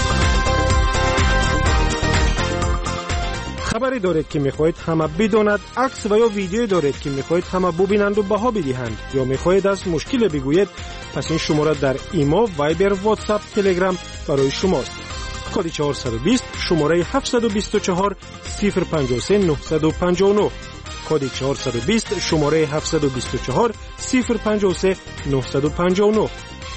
خبری دارید که میخواهید همه بداند، عکس و یا ویدیو دارید که میخواهید همه ببینند و بها بدهند، یا میخواهید از مشکل بگویید، پس این شماره در ایما، وایبر، واتساپ، تلگرام برای شماست. کد 420 شماره 724 053 959. کد 420 شماره 724 053 959.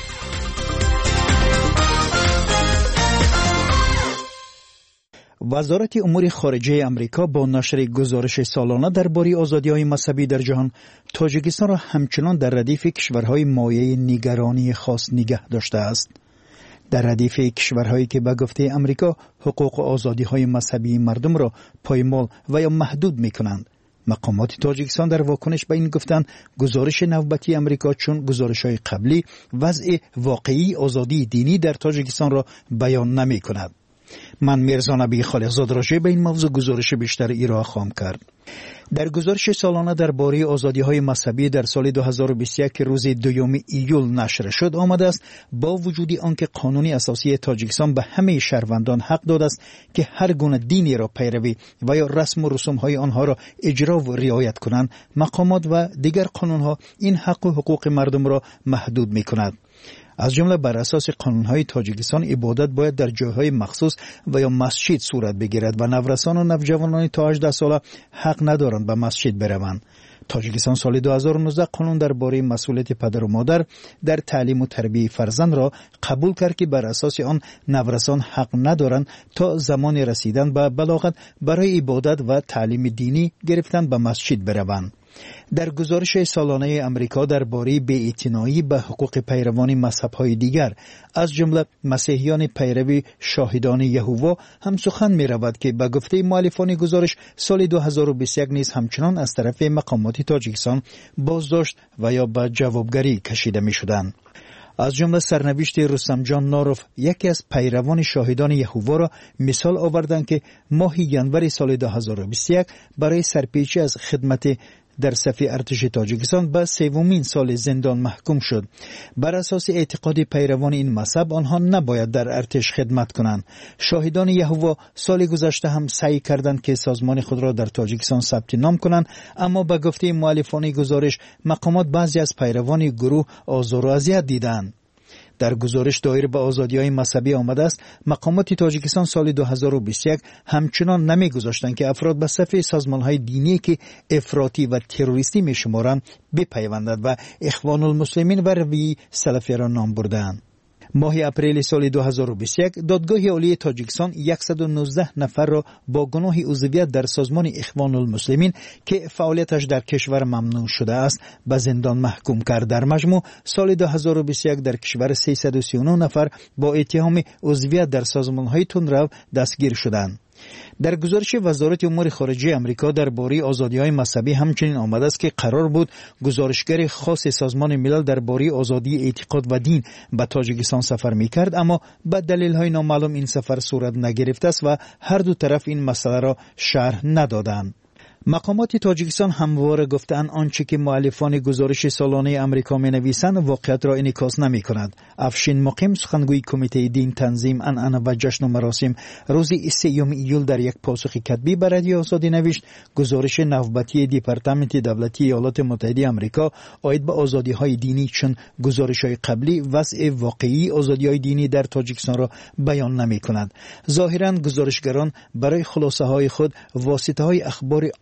وزارت امور خارجه امریکا با نشر گزارش سالانه درباره آزادی‌های مذهبی در جهان، تاجیکستان را همچنان در ردیف کشورهای مایه نگرانی خاص نگه داشته است. در ردیف کشورهایی که به گفته امریکا حقوق و آزادی‌های مذهبی مردم را پایمال و یا محدود می‌کنند. مقامات تاجیکستان در واکنش به این گفتند گزارش نوبتی امریکا چون گزارش‌های قبلی وضع واقعی آزادی دینی در تاجیکستان را بیان نمی‌کند. من میرزا نبی خالقزاد راجع به این موضوع گزارش بیشتر ارائه خواهم کرد. در گزارش سالانه درباره آزادی‌های مذهبی در سال 2021 که روز 2 ایول نشر شد آمده است با وجود آنکه قانون اساسی تاجیکستان به همه شهروندان حق داده است که هر گونه دینی را پیروی و یا رسم و رسوم‌های آنها را اجرا و رعایت کنند، مقامات و دیگر قانون‌ها این حق و حقوق مردم را محدود می‌کند. از جمله بر اساس قانون‌های تاجیکستان عبادت باید در جایهای مخصوص و یا مسجد صورت بگیرد و نورسان و نوجوانان تا 18 ساله حق ندارند به مسجد بروند. تاجیکستان سال 2019 قانون درباره مسئولیت پدر و مادر در تعلیم و تربیت فرزند را قبول کرد که بر اساس آن نورسان حق ندارند تا زمان رسیدن به بلاغت برای عبادت و تعلیم دینی گرفتن به مسجد بروند. در گزارش سالانه امریکا درباره بی‌اعتنایی به حقوق پیروان مذهب‌های دیگر از جمله مسیحیان پیرو شاهدان یهوه هم سخن می‌رود که به گفته مؤلفان گزارش سال 2021 نیز همچنان از طرف مقامات تاجیکستان بازداشت و یا به جوابگری کشیده می‌شدند. از جمله سرنوشت رستم جان ناروف یکی از پیروان شاهدان یهوه را مثال آوردند که ماه ژانویه سال 2021 برای سرپیچی از خدمت در صف ارتش تاجیکستان به 3مین سال زندان محکوم شد. بر اساس اعتقاد پیروان این مذهب آنها نباید در ارتش خدمت کنند. شاهدان یهوه سال گذشته هم سعی کردند که سازمان خود را در تاجیکستان ثبت نام کنند، اما به گفته مؤلفان گزارش مقامات بعضی از پیروان گروه آزار و اذیت دیدند. در گزارش دایر به آزادی‌های مذهبی آمده است مقامات تاجیکستان سال 2021 همچنان نمی‌گذاشتند که افراد به صف سازمان‌های دینی که افراطی و تروریستی می‌شمارند بپیوندند و اخوان المسلمین و روی سلفی را نام بردند. ماه اپریل سال 2021 دادگاه عالی تاجیکستان 119 نفر را با گناه عضویت در سازمان اخوان المسلمین که فعالیتش در کشور ممنوع شده است به زندان محکوم کرد. در مجموع سال 2021 در کشور 339 نفر با اتهام عضویت در سازمان‌های تندرو دستگیر شدند. در گزارش وزارت امور خارجه امریکا درباره آزادی‌های مذهبی همچنین آمده است که قرار بود گزارشگر خاص سازمان ملل درباره آزادی اعتقاد و دین به تاجیکستان سفر می‌کرد، اما به دلایل‌های نامعلوم این سفر صورت نگرفته است و هر دو طرف این مسئله را شرح ندادند. مقامات تاجیکستان همواره گفتند آنچه که مؤلفان گزارش سالانه امریکا می‌نویسند واقعیت را انعکاس نمی‌کند. افشین مقیم سخنگوی کمیته دین، تنظیم، عنعنه و جشن و مراسم روز 3 ایول در یک پاسخ کتبی به رادیو آزادی نوشت گزارش نوبتی دپارتمنت دولتی ایالات متحده آمریکا عاید به آزادی‌های دینی چون گزارش‌های قبلی وضع واقعی آزادی‌های دینی در تاجیکستان را بیان نمی‌کند. ظاهراً گزارشگران برای خلاصه‌های خود واسطه‌های اخبار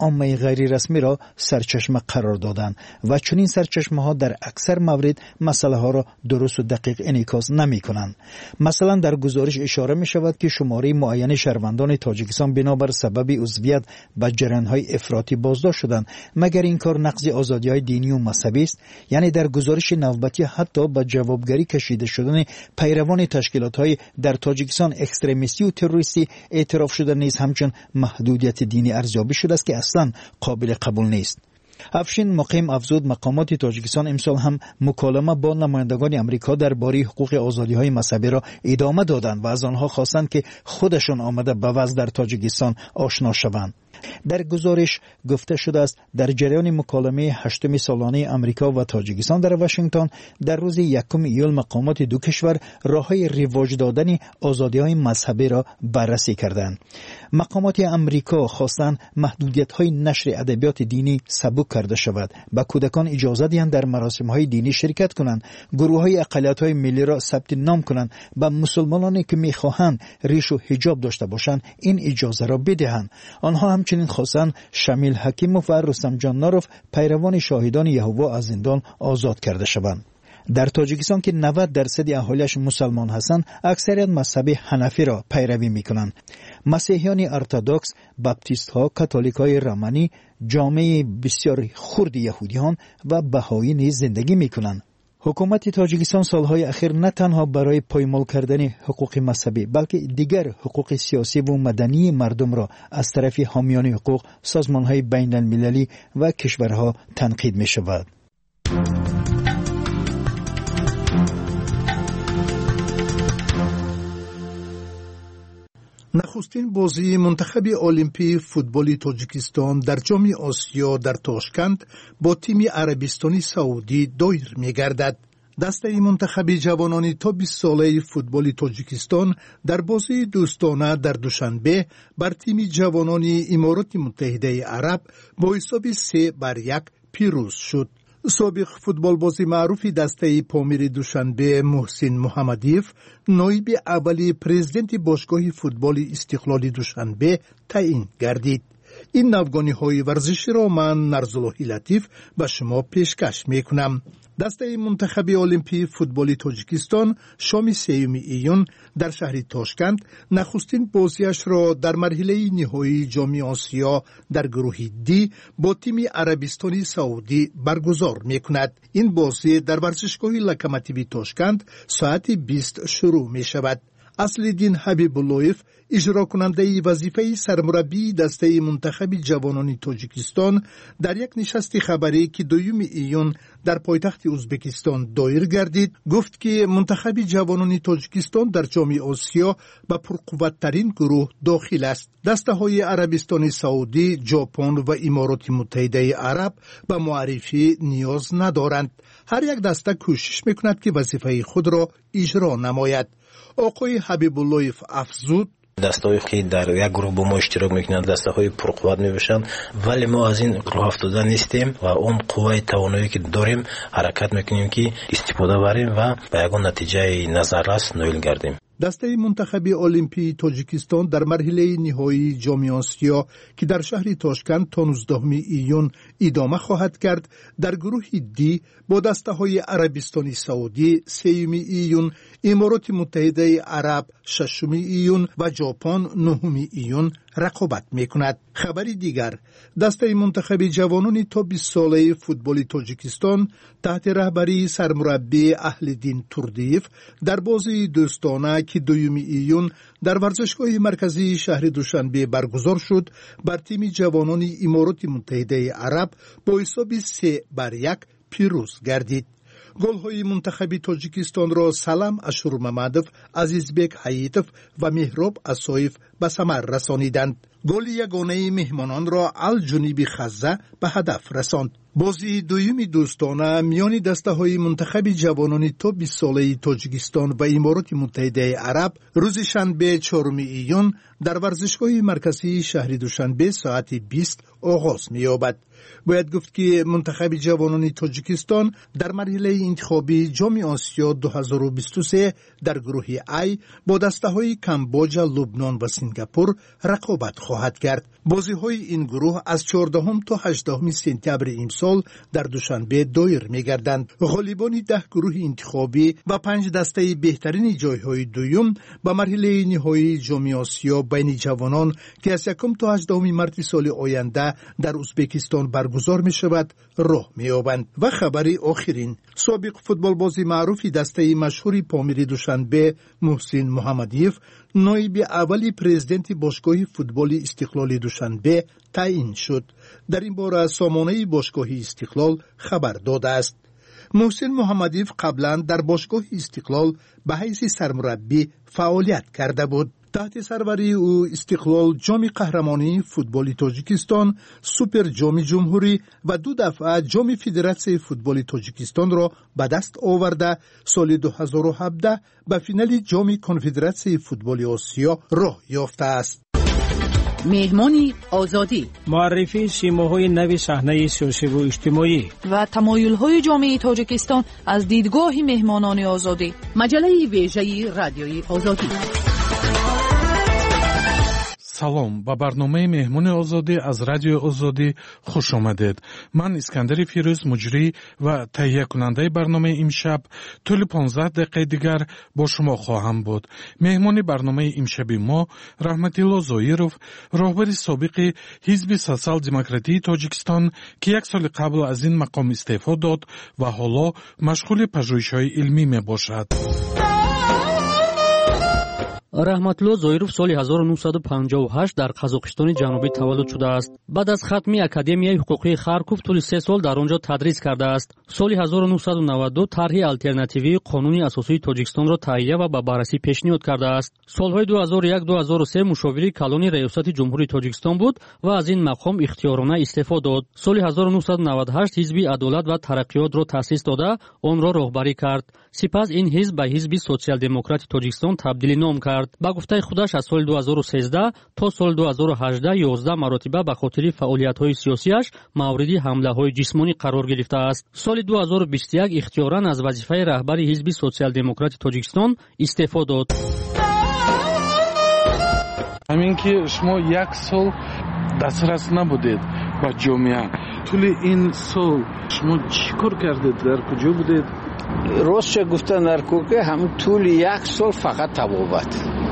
عامه غیر رسمی را سرچشمه قرار دادند و چنین سرچشمه ها در اکثر موارد مسئله ها را درست و دقیق انعکاس نمی کنند. مثلا در گزارش اشاره می شود که شماره معین شهروندان تاجیکستان بنابر سبب عضویت به جریان‌های افراطی بازداشت شدند، مگر این کار نقض آزادی‌های دینی و مذهبی است. یعنی در گزارش نوبتی حتی به جوابگری کشیده شدن پیروان تشکیلات‌های در تاجیکستان اکستریمیستی و تروریستی اعتراف شده نیز همچون محدودیت دینی ارزیابی شده است که اصلا قابل قبول نیست. افشین مقیم افزود مقامات تاجیکستان امسال هم مکالمه با نمایندگان امریکا درباره حقوق آزادی‌های مذهبی را ادامه دادند و از آنها خواستند که خودشان آمده به وضع در تاجیکستان آشنا شوند. در گزارش گفته شده است در جریان مکالمه 8 سالانه امریکا و تاجیکستان در واشنگتن در روز 1 ایول مقامات دو کشور راه‌های رواج دادن آزادی‌های مذهبی را بررسی کردند. مقامات امریکا خواستند محدودیت‌های نشر ادبیات دینی سبک کرده شود، به کودکان اجازه دهند در مراسم‌های دینی شرکت کنند، گروه‌های اقلیت‌های ملی را ثبت نام کنند، به مسلمانانی که می‌خواهند ریش و حجاب داشته باشند این اجازه را بدهند. آنها همچنین خواستند شمیل حکیموف و رستم جان ناروف پیروان شاهدان یهوه از زندان آزاد کرده شوند. در تاجیکستان که 90% اهالیش مسلمان هستند، اکثریت مذهب حنفی را پیروی می‌کنند. مسیحیان ارتدوکس، باپتیست‌ها، کاتولیک‌های رومانی، جامعه بسیار خرد یهودیان و بهایی نیز زندگی می‌کنند. حکومت تاجیکستان سالهای اخیر نه تنها برای پایمال کردن حقوق مذهبی بلکه دیگر حقوق سیاسی و مدنی مردم را از طرف حامیان حقوق، سازمان‌های بین المللی و کشورها تنقید می‌شود. نخستین بازی منتخب المپی فوتبال تاجیکستان در جام آسیا در تاشکند با تیم عربستانی سعودی دایر می‌گردد. دسته منتخب جوانان تا 20 ساله فوتبال تاجیکستان در بازی دوستانه در دوشنبه بر تیم جوانان امارات متحده عرب با حساب 3-1 پیروز شد. سابق فوتبالباز معروف دسته پامیر دوشنبه محسن محمدیف نایب اولی پرزیدنت باشگاه فوتبال استقلال دوشنبه تعیین گردید. این نوگانی‌های ورزشی را من نرزاللهی لطیف به شما پیشکش میکنم. دسته منتخب المپی فوتبال تاجیکستان شام 3 ایون در شهر تاشکند نخستین بازیش را در مرحله نهایی جام آسیا در گروه دی با تیم عربستانی سعودی برگزار میکند. این بازی در ورزشگاه لوکوموتیو تاشکند ساعت 20 شروع می شود. اصلالدین حبیب اللهیف اجرا کننده وظیفه سرمربی دسته منتخب جوانان تاجیکستان در یک نشست خبری که 2 ایون در پایتخت ازبکستان دایر گردید گفت که منتخب جوانان تاجیکستان در جام آسیا به پرقوت‌ترین گروه داخل است. دسته های عربستان سعودی، ژاپن و امارات متحده عرب به معرفی نیاز ندارند. هر یک دسته کوشش میکند که وظیفه خود را اجرا نماید. آقای حبیب اللهیف افزود دسته‌هایی که در یک گروه با ما اشتراک میکنند دسته‌های پرقوت میباشند، ولی ما از این راه افتاده نیستیم و اون قوه توانایی که داریم حرکت میکنیم که استفاده بریم و به یک نتیجه نظررس نایل گردیم. دسته منتخب المپی تاجیکستان در مرحله نهایی جام آسیا که در شهر تاشکند تا 19 ایون ادامه خواهد کرد در گروه دی با دسته های عربستانی سعودی 3 ایون، امارات متحده عرب 6 ایون و ژاپن 9 ایون رقابت میکند. خبری دیگر، دسته منتخب جوانان تا 20 ساله فوتبال تاجیکستان تحت رهبری سرمربی اهلدین توردیف در بازی دوستانه که 2 ایون در ورزشگاه مرکزی شهر دوشنبه برگزار شد بر تیم جوانان امارات متحده عرب با حساب 3-1 پیروز گردید. گل‌های منتخب تاجیکستان را سلام اشورممدov، عزیزبک حییتوف و مهراب اسایف به ثمر رسانیدند. گل یگانه مهمانان را الجنیبی خزه به هدف رساند. بازی دومی دوستانه میان دسته‌های منتخب جوانان تا 20 ساله تاجیکستان و امارات متحده عرب روز شنبه 4 ایون در ورزشگاه مرکزی شهر دوشنبه ساعت 20 آغاز می‌یابد. باید گفت که منتخب جوانان تاجیکستان در مرحله انتخابی جام آسیا 2023 در گروه ای با دسته‌های کمبوج، لبنان و سنگاپور رقابت خواهد کرد. بازی‌های این گروه از 14 تا 18 سپتامبر امسال در دوشنبه دایر می‌گردند. غالبان 10 گروه انتخابی و 5 دسته بهترین جای‌های دوم به مرحله نهایی جام آسیا بین جوانان که از 1 تا 18 مارس سال آینده در ازبکستان برگزار می‌شود راه می‌یابند. و خبری آخرین، سابق فوتبال بازی معروف دسته مشهور پامیر دوشنبه محسن محمدیف نایب اولی پرزیدنت باشگاه فوتبال استقلال دوشنبه تعیین شد. در این باره سامانه باشگاه استقلال خبر داده است. محسن محمدیف قبلا در باشگاه استقلال به حیث سرمربی فعالیت کرده بود. تحت سروری او استقلال جام قهرمانی فوتبال تاجیکستان، سوپر جام جمهوری و 2 دفعه جام فدراسیون فوتبال تاجیکستان را به دست آورده سال 2017 به فینال جام کنفدراسیون فوتبال آسیا راه یافته است. مهمانی آزادی، معرفی شیماهای نو صحنه سیاسی و اجتماعی و تمایل‌های جامعه تاجیکستان از دیدگاه مهمانان آزادی. مجله ویژه رادیوی آزادی. салом ба барномаи меҳмони озодӣ аз радиои озодӣ хуш омадед. ман искандари фирӯз муҷрӣ ва таҳиякунандаи барномаи имшаб тӯли 15 дақиқаи дигар бо шумо хоҳам буд. меҳмони барномаи имшаби мо раҳматилло зоиров, роҳбари собиқи ҳизби социал-демократии тоҷикистон ки 1 соли қабл аз ин мақом истеъфо дод ва ҳоло машғули пажӯҳишҳои илмӣ мебошад. раҳматулло зоиров соли 1958 дар қазоқистони ҷанубӣ таваллуд шудааст. баъд аз хатми академияи ҳуқуқии харков тӯли 3 сол дар он ҷо тадрис кардааст. соли 1992 тарҳи алтернативии қонуни асосии тоҷикистонро таҳия ва ба баррасӣ пешниҳод кардааст. солҳои 2001-2003 мушовири калони раёсати ҷумҳурии тоҷикистон буд ва аз ин мақом ихтиёрона истеъфо дод. соли 1998 ҳизби адолат ва тараққиётро таъсис дода онро роҳбарӣ кард. сипас ин ҳизб ба ҳизби социал-демократи тоҷикистон табдилӣ ном кард. ба гуфтаи худаш аз соли 2013 то соли 2018 11 маротиба ба хотири фаъолиятҳои сиёсиаш мавриди ҳамлаҳои ҷисмонӣ қарор гирифтааст. соли 2021 ихтиёран аз вазифаи раҳбари ҳизби социал-демократи тоҷикистон истеъфо дод. ҳамин ки шумо 1 сол дастрас набудед ба ҷомеа, тӯли ин сол шумо чӣ кор кардед, дар куҷо будед? ростша гуфтан дар кӯка ҳамин тӯли 1 сол фақат табобат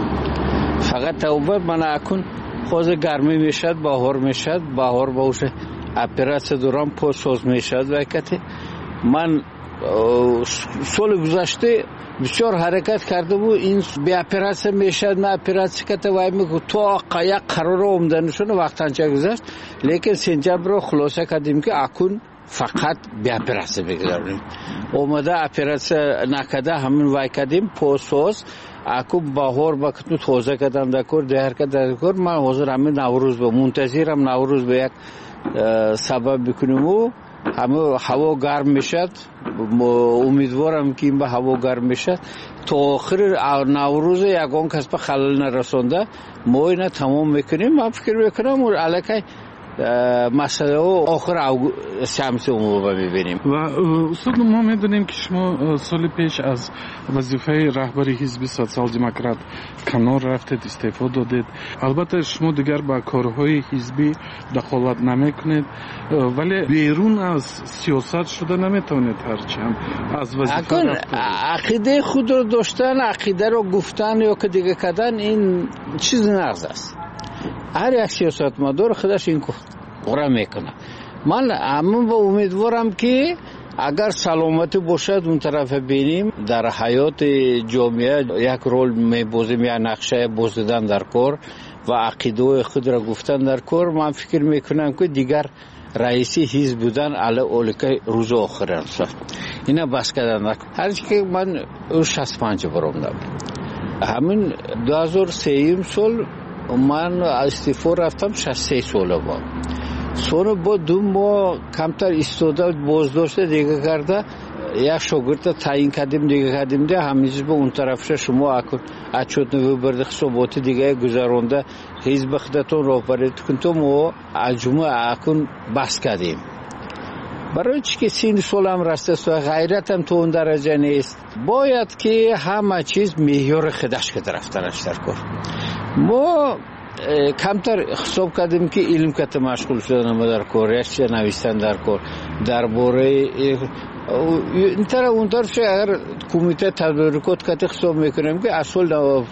мана акун ҳозир гармӣ мешавад, баҳор мешавад, баҳор ба уша оператсия дорам, посоз мешавад. вайкате ман соли гузашта бисёр ҳаракат кардаму ин беоператсия мешавад, ма оператсия ката вай меку то як қарора омданашона вақтанча гузашт, лекин сентябрро хулоса кардем ки акун фақат беоператсия мегузаронем. омада оператсия накарда ҳамин вай кардем, посоз аку баҳор ба кату тоза кардам дакор, деҳар кардам дакор. ман ҳозир ҳамин наврӯз ба мунтазирам, наврӯз ба як сабаб бикунему ҳама ҳаво гарм мешад. умедворам ки ин ба ҳаво гарм мешад то охири наврӯзе ягон кас ба халал нарасонда мо ина тамом мекунем. ман фикр мекунам аллакай масъалаҳо охир сиамсиомова мебинем. ва устод мо медонем ки шумо соли пеш аз вазифаи раҳбари ҳизби социал-демократ канор рафтед, истеъфо додед. албатта шумо дигар ба корҳои ҳизбӣ дахолат намекунед, вале берун аз сиёсат шуда наметавонед ҳарчанд аз вазифа ақидаи худро доштан, ақидаро гуфтан ё ки дига кардан ин чизи нағз аст. ҳар як сиёсатмадор худаш ин кора мекунад. ман ҳамин ба умедворам ки агар саломатӣ бошад он тарафа бинем дар ҳаёти ҷомеа як рол мебозем, як нақша боздидан дар кор ва ақидаҳои худро гуфтан дар кор. ман фикр мекунам ки дигар раиси ҳизб будан али олика рӯзи охир аст. ина бас кардан ҳарчи ки ман 65 бор омдам. ҳамин 2003 сол ман истеъфо рафтам, 63 сола бо. соли бо 2 моҳ камтар истода боздошта дига карда یک شاگرد تعیین کردیم دیگه کردیم ده همینجور به اون طرفش شما اکن اچوت نوبرد خصوبات دیگه گذرانده حزب خودتون راهبری کنتم و الجمعه اکن بحث کردیم. برای چی که سین سال هم رسته و غیرت هم تو اون درجه نیست، باید که همه چیز معیار خودش که رفتنش در کار. ما کمتر حساب کردیم که علم کت مشغول شدن در کار، رشته نوشتن در کار، درباره این طرح اون طرف اگر کمیته تدارکات کت حساب میکنیم که اصل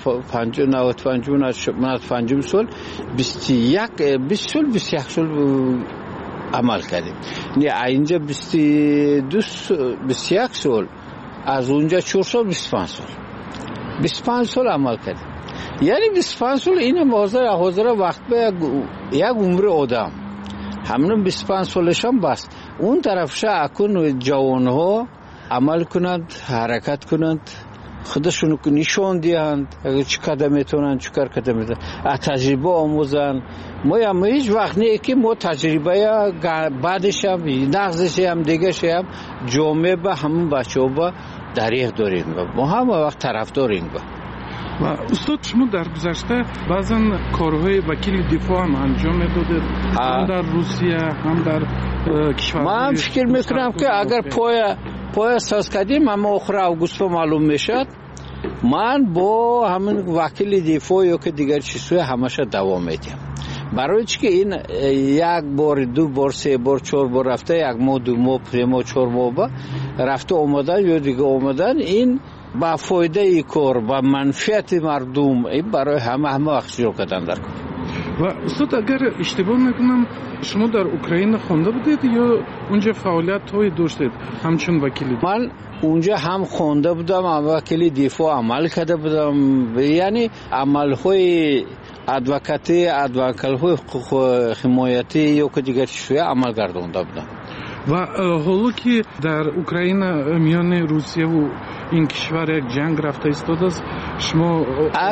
95 سال 20 سال عمل کردیم. نه اینجا 21 سال، از اونجا 4 سال 25 سال عمل کردیم. یعنی 25 سال این حاضر وقت به یک عمر آدم همون 25 سالش هم بس. اون طرفش اکن جوان ها عمل کنند، حرکت کنند، خودشونو نشان دهند چه قدم میتونن چه کار قدم میتونن، از تجربه آموزن. ما هم هیچ وقت نه که ما تجربه بعدش هم نقضش هم دیگه هم جامعه به همون بچه ها با دریغ داریم، ما هم وقت طرف داریم. و استاد شما در گذشته بعضا کارهای وکیل دفاع هم انجام میدادید، هم در روسیه هم در کشورهای. من فکر میکنم که اگر پای اساس کردیم اما آخر اوگوست معلوم میشد، من با همین وکیل دفاع یا که دیگر چیزهای همشه دوام میدیم. برای چی که این یک بار دو بار سه بار چهار بار رفته، یک ماه دو ماه سه ماه چهار ماه با رفته اومدن یا دیگه اومدن، این با فایده ای کار با منفعت مردم این برای همه وقت شروع کردن در کار. و استاد اگر اشتباه نکنم شما در اوکراین خونده بودید یا اونجا فعالیت های داشتید همچون وکیل؟ من اونجا هم خونده بودم، هم وکیل دفاع عمل کرده بودم، یعنی عمل های ادوکاتی های حقوق حمایتی یا که دیگر چیزهای عمل گردانده بودم. و حالا که در اوکراین میان روسیه و این کشور یک جنگ رفته ایستاده است، شما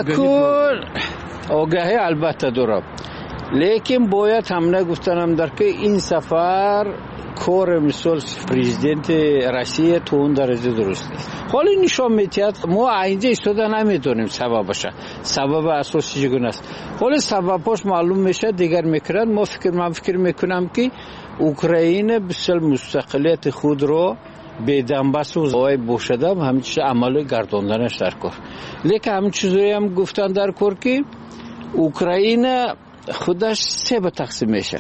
آگاهی البته دارم، لیکن باید هم نگفتنم در که این سفر کار مثال پرزیدنت روسیه تو اون درجه درست نیست. حالا نشان میتید ما اینجا ایستاده نمیتونیم سببش، سبب اساسی چگونه است. حالا سببش معلوم میشه دیگر میکنند. من فکر میکنم که اوکراین بسیار مستقلیت خود را به دنباس و زوای بوشدم همین چیز عمل گرداندنش در کار. لیکن همین چیزایی هم گفتن در کار که اوکراین خودش سه به تقسیم میشد.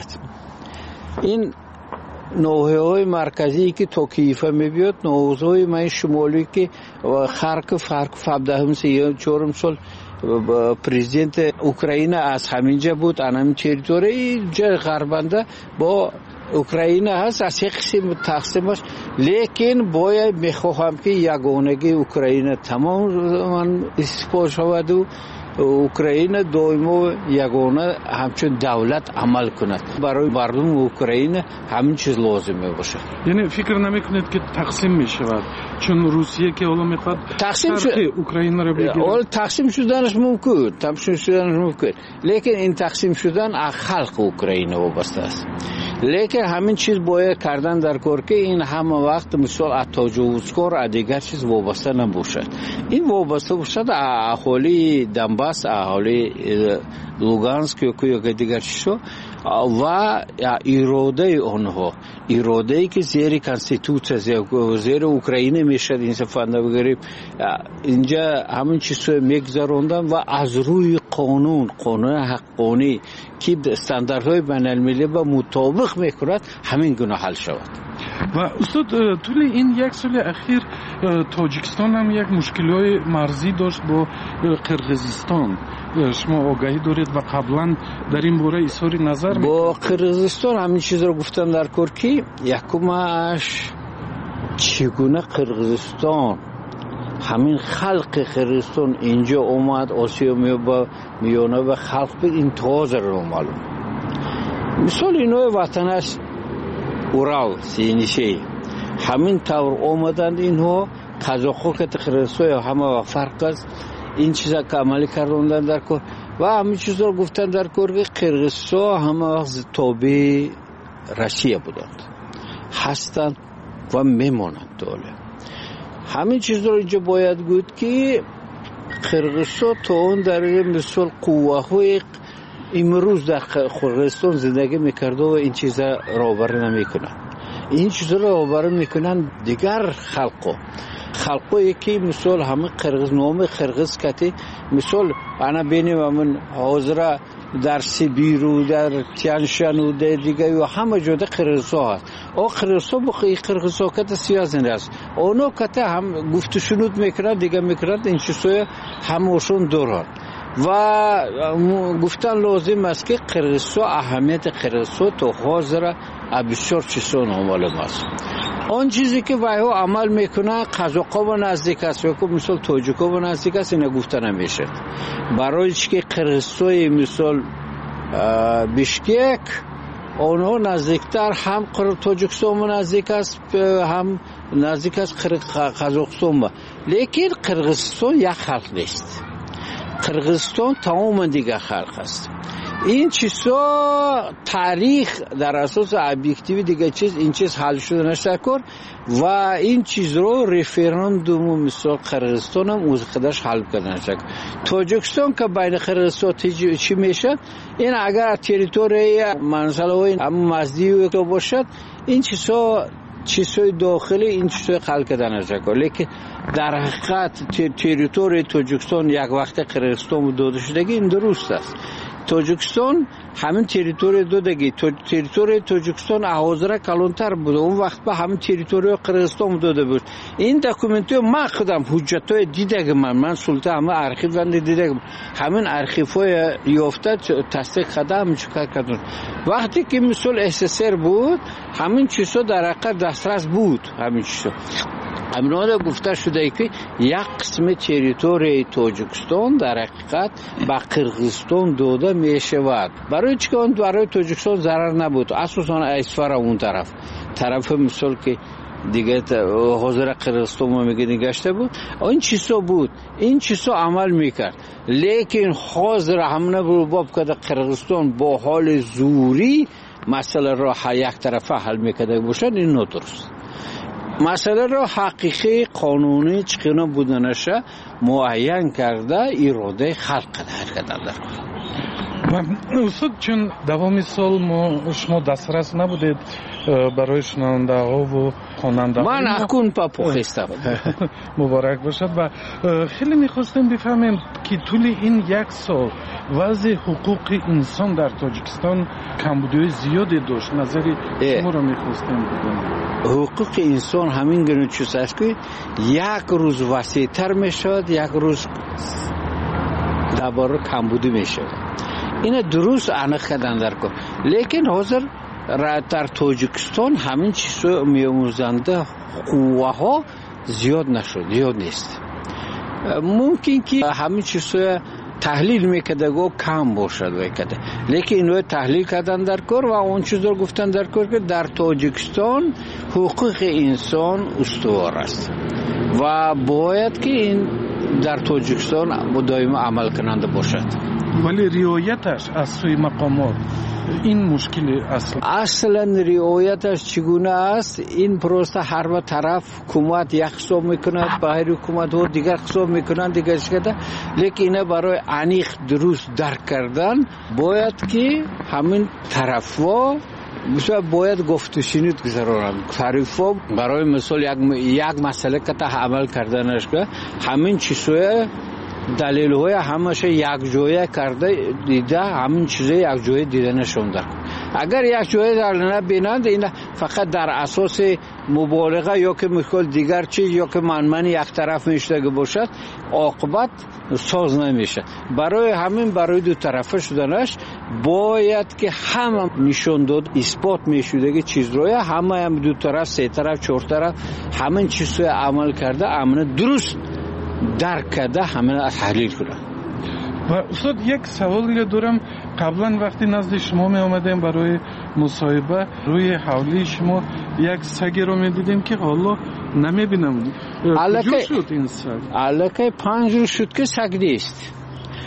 این نوحه‌های مرکزی که تا کیفه میبیاد، نوحه‌های من شمالی که خارکوف 17 چهارم سال پرزیدنت اوکراین از همینجا بود، همین تریتوری جای غربنده با اوکراین هست، از یک قسم تقسیمش. لیکن باید میخواهم که یگانگی اوکراین تمام استفاده شود و اوکراین دائما یگانه همچون دولت عمل کند. برای مردم اوکراین همین چیز لازمه باشه. یعنی فکر نمیکنید که تقسیم میشود؟ چون روسیه که حالا میخواد تقسیم اوکراین رو بگیره. حالا تقسیم شدنش ممکن، لیکن این تقسیم شدن از خلق اوکراین وابسته است. لیکن همین چیز باید کردن در کار که این همه وقت مثال از تجاوزکار از دیگر چیز وابسته نباشد. این وابسته باشد اهالی دنباس، اهالی لوگانسک یا دیگر چیزها و اراده آنها، اراده ای که زیر کنستیتوسیه زیر اوکراین میشد این سفنده بگیریم، اینجا همین چیزها میگذراندن و از روی قانون حقانی که استانداردهای بین المللی با مطابق میکند همین گونه حل شود. و استاد طول این یک سال اخیر تاجیکستان هم یک مشکل‌های مرزی داشت با قرقیزستان، شما آگاهی دارید و قبلا در این باره اظهار نظر با قرقیزستان همین چیز رو گفتم در کار که یکمش چگونه قرقیزستان همین خلق قرقیزستان اینجا اومد آسیا میانه و خلق به این تازه رو معلوم. مثال اینو وطنش اورال سینیشه همین طور اومدند اینها قزاق‌ها که قرقیزستان همه فرق است این چیزا که عملی کردن در کار و همین چیزا رو گفتن در کار که قرقیزستان همه وقت تابع روسیه بودند، هستند و میمانند دوله. همین چیز رو اینجا باید گفت که قرقیزستان تا اون درجه مثل قوه‌های امروز در قرقیزستان زندگی میکرده و این چیزا راهبری نمیکنن. این چیزا رو راهبری میکنن دیگر خلقو که مثل همه قرقیز نام قرقیز کتی مثل انا بینیم من حاضر در سیبیر و در تیانشان و در دیگه و همه جاده قرقیزستان هست. او قرقیزستان بخواه قرقیزستان کت سیازن هست. اونو کت هم گفتشونود میکنن دیگه میکنن این چیزای هموشون دوران و گفتن لازم است که قرقیزستان اهمیت قرقیزستان تو حاضر بسیار چیزا معلوم است. آن چیزی که وایو عمل میکنه قزاقا و نزدیک است یا مثل تاجیکا و نزدیک است اینا گفته نمیشه. برای که قرقیزستان مثل بیشکک اونها نزدیکتر هم تاجیکستان نزدیک است هم نزدیک است قزاقستان، لیکن قرقیزستان یک خلق نیست. قرقیزستان تمام دیگه خلق است. این چیزا تاریخ در اساس ابجکتیو دیگه چیز این چیز حل شده نشه و این چیز رو رفراندوم مثل قرقیزستان هم اوز خودش حل کرده نشه. تاجیکستان که بین قرقیزستان چی میشه این اگر تریتوری منزل هم مزدی تو باشد این چیزای داخلی این چیزای خلق کرده نشه، لیکن در حقیقت تریتوری تاجیکستان یک وقت قرقیزستان داده شدگی این درست است. تاجیکستان همین تریتوری دادگی تریتوری تاجیکستان حاضر کلانتر بود اون وقت به همین تریتوری قرقیزستان داده بود. این دکومنتی من خودم حجتای دیدم من سلطه همه ارخیو بنده دیدم همین ارخیوهای یافته تصدیق خدام چکار کردن. وقتی که مثل SSR بود همین چیزا در حقیقت دسترس بود. همین چیزا امروز گفته شده که یک قسم تریتوری تاجیکستان در حقیقت به قرقیزستان داده می شود. برای چی که اون برای تاجیکستان ضرر نبود، اساساً اسفر اون طرف مثل که دیگه حاضر قرقیزستان میگه نگشته بود این چیزا بود، این چیزا عمل میکرد، لیکن حاضر همونه باب که قرقیزستان با حال زوری مسئله را یک طرفه حل میکرده باشد این ندرست. مسئله را حقیقی قانونی چقدر بودنشه معین کرده اراده خلق کردن در استاد چون دوام سال شما دسترس نبودید برای شنونده ها و خواننده ها من اکنون پاپوخستم مبارک باشد و خیلی میخواستم بفهمیم که طول این یک سال وضع حقوق انسان در تاجیکستان کمبودی زیادی داشت، نظری شما رو میخواستم بدونم. حقوق انسان همین گونه چیز است که یک روز وسیع‌تر میشد یک روز درباره کمبودی میشد. این درست انخ کردن در کار، لیکن حاضر در تاجیکستان همین چیزا میاموزنده قوه ها زیاد نشد، زیاد نیست. ممکن که همین چیزا تحلیل میکرده گو کم باشد وکده، لیکن اینو تحلیل کردن در کار و اون چیز رو گفتن در کار که در تاجیکستان حقوق انسان استوار است و باید که این در تاجیکستان دائما عمل کننده باشد. ولی رعایتش از سوی مقامات این مشکل اصلا رعایتش چگونه است؟ این پروسه هر طرف حکومت یک حساب میکند، باهر حکومت ها دیگر حساب میکنند دیگر شده، لیکن اینه برای انیق درست درک کردن باید که همین طرف ها باید گفتشینید گذارند. تعریفا برای مثال یک مسئله که تا عمل کردنش که همین چیزهای دلیل های همش یک جایه کرده دیده همین چیزه یک جایه دیده نشونده. اگر یک جایه در نبینند این فقط در اساس مبالغه یا که مشکل دیگر چیز یا که من یک طرف میشده باشد عاقبت ساز نمیشه. برای همین برای دو طرفه شدنش باید که همه نشون داد اثبات میشده که چیز روی همه هم دو طرف سه طرف چهار طرف همین چیزهای عمل کرده امن درست درک کرده همه تحلیل کنه. و استاد یک سوال دارم، قبلا وقتی نزد شما می آمدیم برای مصاحبه روی حولی شما یک سگی رو می دیدیم که حالا نمی بینم. کجا شد این سگ؟ علاقه 5 روز شد که سگ نیست.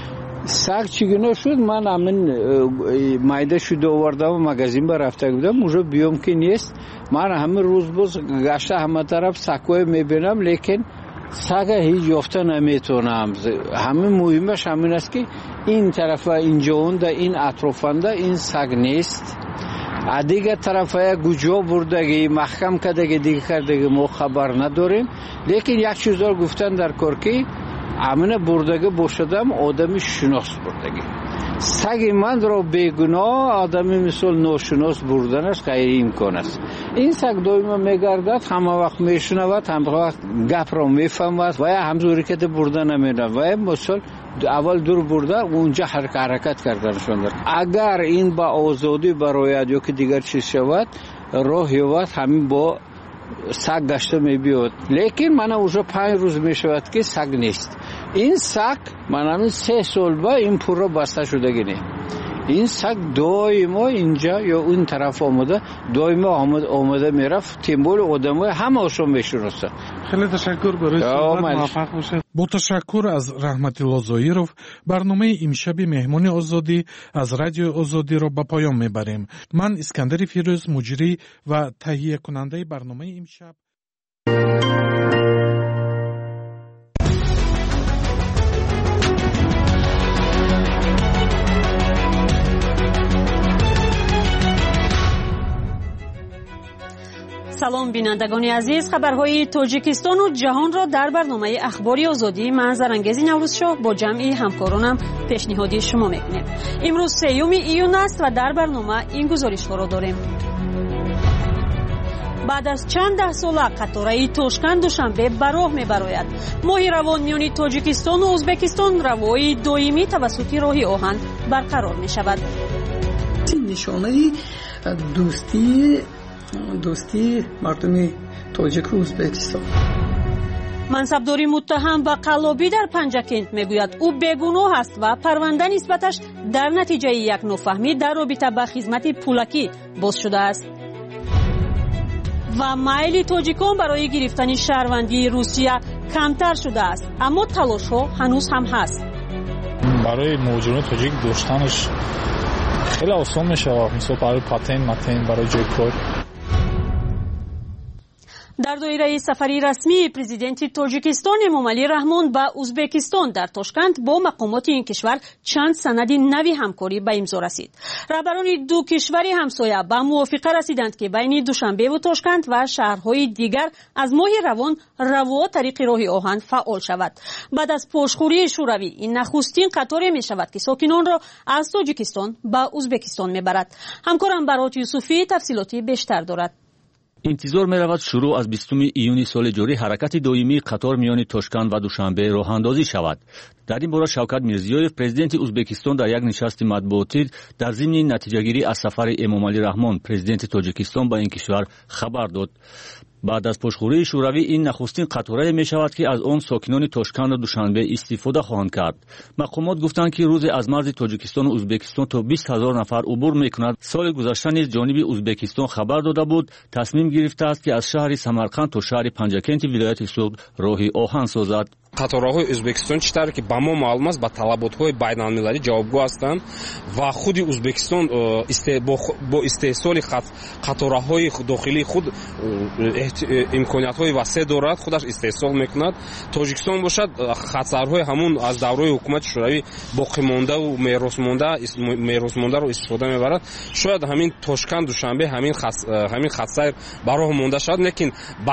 سگ چگونه شد؟ من همین مایده شده آوردم و مغازین بر رفته بودم اونجا بیام که نیست. من همه روز باز گشته همه طرف سگ‌های میبینم لیکن سگ هیچ یافته نمیتونم. همه مهمش همین است که این طرف اینجا اونده این اطرافنده این سگ نیست. دیگه طرف گوجا بردگی محکم کردگی دیگه کردگی ما خبر نداریم. لیکن یک چیز رو گفتن در کارکی امنه بردگی باشدم آدمی شناس بردگی. سگ من را بیگناه آدمی مثل ناشناس بردنش غیر امکان است. این سگ دائما میگردد همه وقت میشنود همه وقت گپ را میفهمد و همزوری که بردن نمیدن و مثل اول دور برده اونجا حرکت کردنشون دارد. اگر این با آزادی برایت یا که دیگر چیز شود راه یابد همین با سگ گشته میبیاد. لیکن من اونجا 5 روز میشود که سگ نیست. این سگ من همین 3 سال با این پورا بسته شده گینه. این سگ دائما اینجا یا اون طرف آمده دائما آمده میرفت تیمبول آدمای همه هاشون میشناسه. خیلی تشکر برای صحبت موفق باشه. با تشکر از رحمت الله زایرов برنامه امشب مهمان آزادی از رادیو آزادی را به پایان میبریم. من اسکندر فیروز مجری و تهیه کننده برنامه امشب. سلام بینندگان عزیز، خبرهای تاجیکستان و جهان را در برنامه اخباری آزادی من زرانگیز نوروزشاه با جمعی همکارانم پیشنهادی شما میکنیم. امروز 3 ایون است و در برنامه این گزارش ها را داریم. بعد از چند ده ساله قطاره توشکن دوشنبه به راه میبراید. ماه روان میان تاجیکستان و ازبکستان روای دائمی توسط راه آهن برقرار می شود. نشانه دوستی مردم تاجیک و ازبکستان. منصبداری متهم به قلابی در پنجکند میگوید او بیگناه است و پرونده نسبتش در نتیجه یک نوفهمی در رابطه با خدمت پولکی باز شده است. و میل تاجیکان برای گرفتن شهروندی روسیه کمتر شده است، اما تلاش ها هنوز هم هست. برای مهاجران تاجیک داشتنش خیلی آسان میشه، مثلا برای پاتنت برای جای کار. در دایره سفری رسمی پرزیدنت تاجیکستان امامعلی رحمان به ازبکستان در تاشکند با مقامات این کشور چند سند نوی همکاری به امضا رسید. رهبران دو کشور همسایه به موافقه رسیدند که بین دوشنبه و تاشکند و شهرهای دیگر از ماه روان روا طریق راه آهن فعال شود. بعد از پشتخوری شوروی این نخستین قطاری می شود که ساکنان را از تاجیکستان به ازبکستان می برد. همکارم برات یوسفی تفصیلاتی بیشتر دارد. انتظار می رود شروع از 20 ایون سال جاری حرکت دائمی قطار میان تاشکند و دوشنبه راه اندازی شود. در این باره شوکت میرزیویف پرزیدنت ازبکستان در یک نشست مطبوعاتی در ضمن نتیجه گیری از سفر امامعلی رحمان پرزیدنت تاجیکستان به این کشور خبر داد. بعد از پشتخوری شوروی این نخستین قطاره می شود که از آن ساکنان تاشکند و دوشنبه استفاده خواهند کرد. مقامات گفتند که روز از مرز تاجیکستان و ازبکستان تا 20,000 نفر عبور می کند. سال گذشته نیز جانب ازبکستان خبر داده بود تصمیم گرفته است که از شهر سمرقند تا شهر پنجکند ولایت سوغد راه آهن سازد. қатораҳои Ӯзбекистон чӣ тавре ки ба мо маълум аст ба талаботҳои байналмилалӣ ҷавобгӯ ҳастанд ва худи Ӯзбекистон бо истеҳсоли қатораҳои дохилии худ имкониятҳои васеъ дорад, худаш истеҳсол мекунад. Тоҷикистон бошад хатсарҳои ҳамун аз давраи ҳукумати шӯравӣ боқимондаву меросмондаро истифода мебарад. Шояд ҳамин Тошканд душанбе ҳамин хатсайр ба роҳ монда шавад, лекин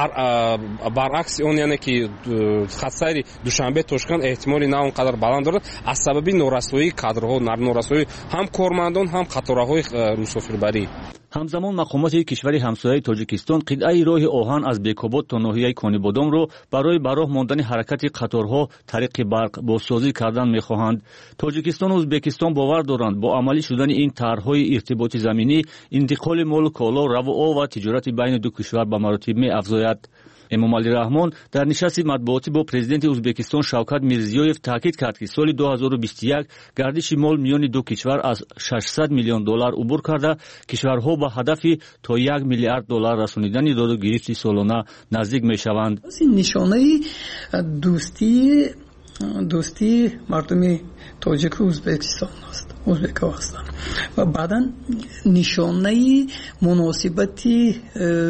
баръакси он яъне ки хатсайри душанбе Тошканд эҳтимоли на он қадар баланд дорад аз сабаби норасоии кадрҳо, норасоии ҳам кормандон, ҳам қатораҳои мусофирбарӣ. ҳамзамон мақомоти кишвари ҳамсояи тоҷикистон қитъаи роҳи оҳан аз бекобод то ноҳияи конибодомро барои ба роҳ мондани ҳаракати қаторҳо тариқи барқ бозсозӣ кардан мехоҳанд. тоҷикистону ӯзбекистон бовар доранд бо амалӣ шудани ин тарҳҳои иртиботи заминӣ интиқоли молу коло, равоо ва тиҷорати байни ду кишвар ба маротиб меафзояд. эмомалӣ раҳмон дар нишасти матбуотӣ бо президенти ӯзбекистон шавкат мирзиёев таъкид кард ки соли 2021 гардиши мол миёни ду кишвар аз $600 миллион убур карда кишварҳо ба ҳадафи то $1 миллиард расонидани доду гирифти солона наздик мешаванд. нишонаи дӯстии دوستی مردم تاجیک و ازبکستان است، ازبک‌ها هستند و بعداً نشانه مناسبتی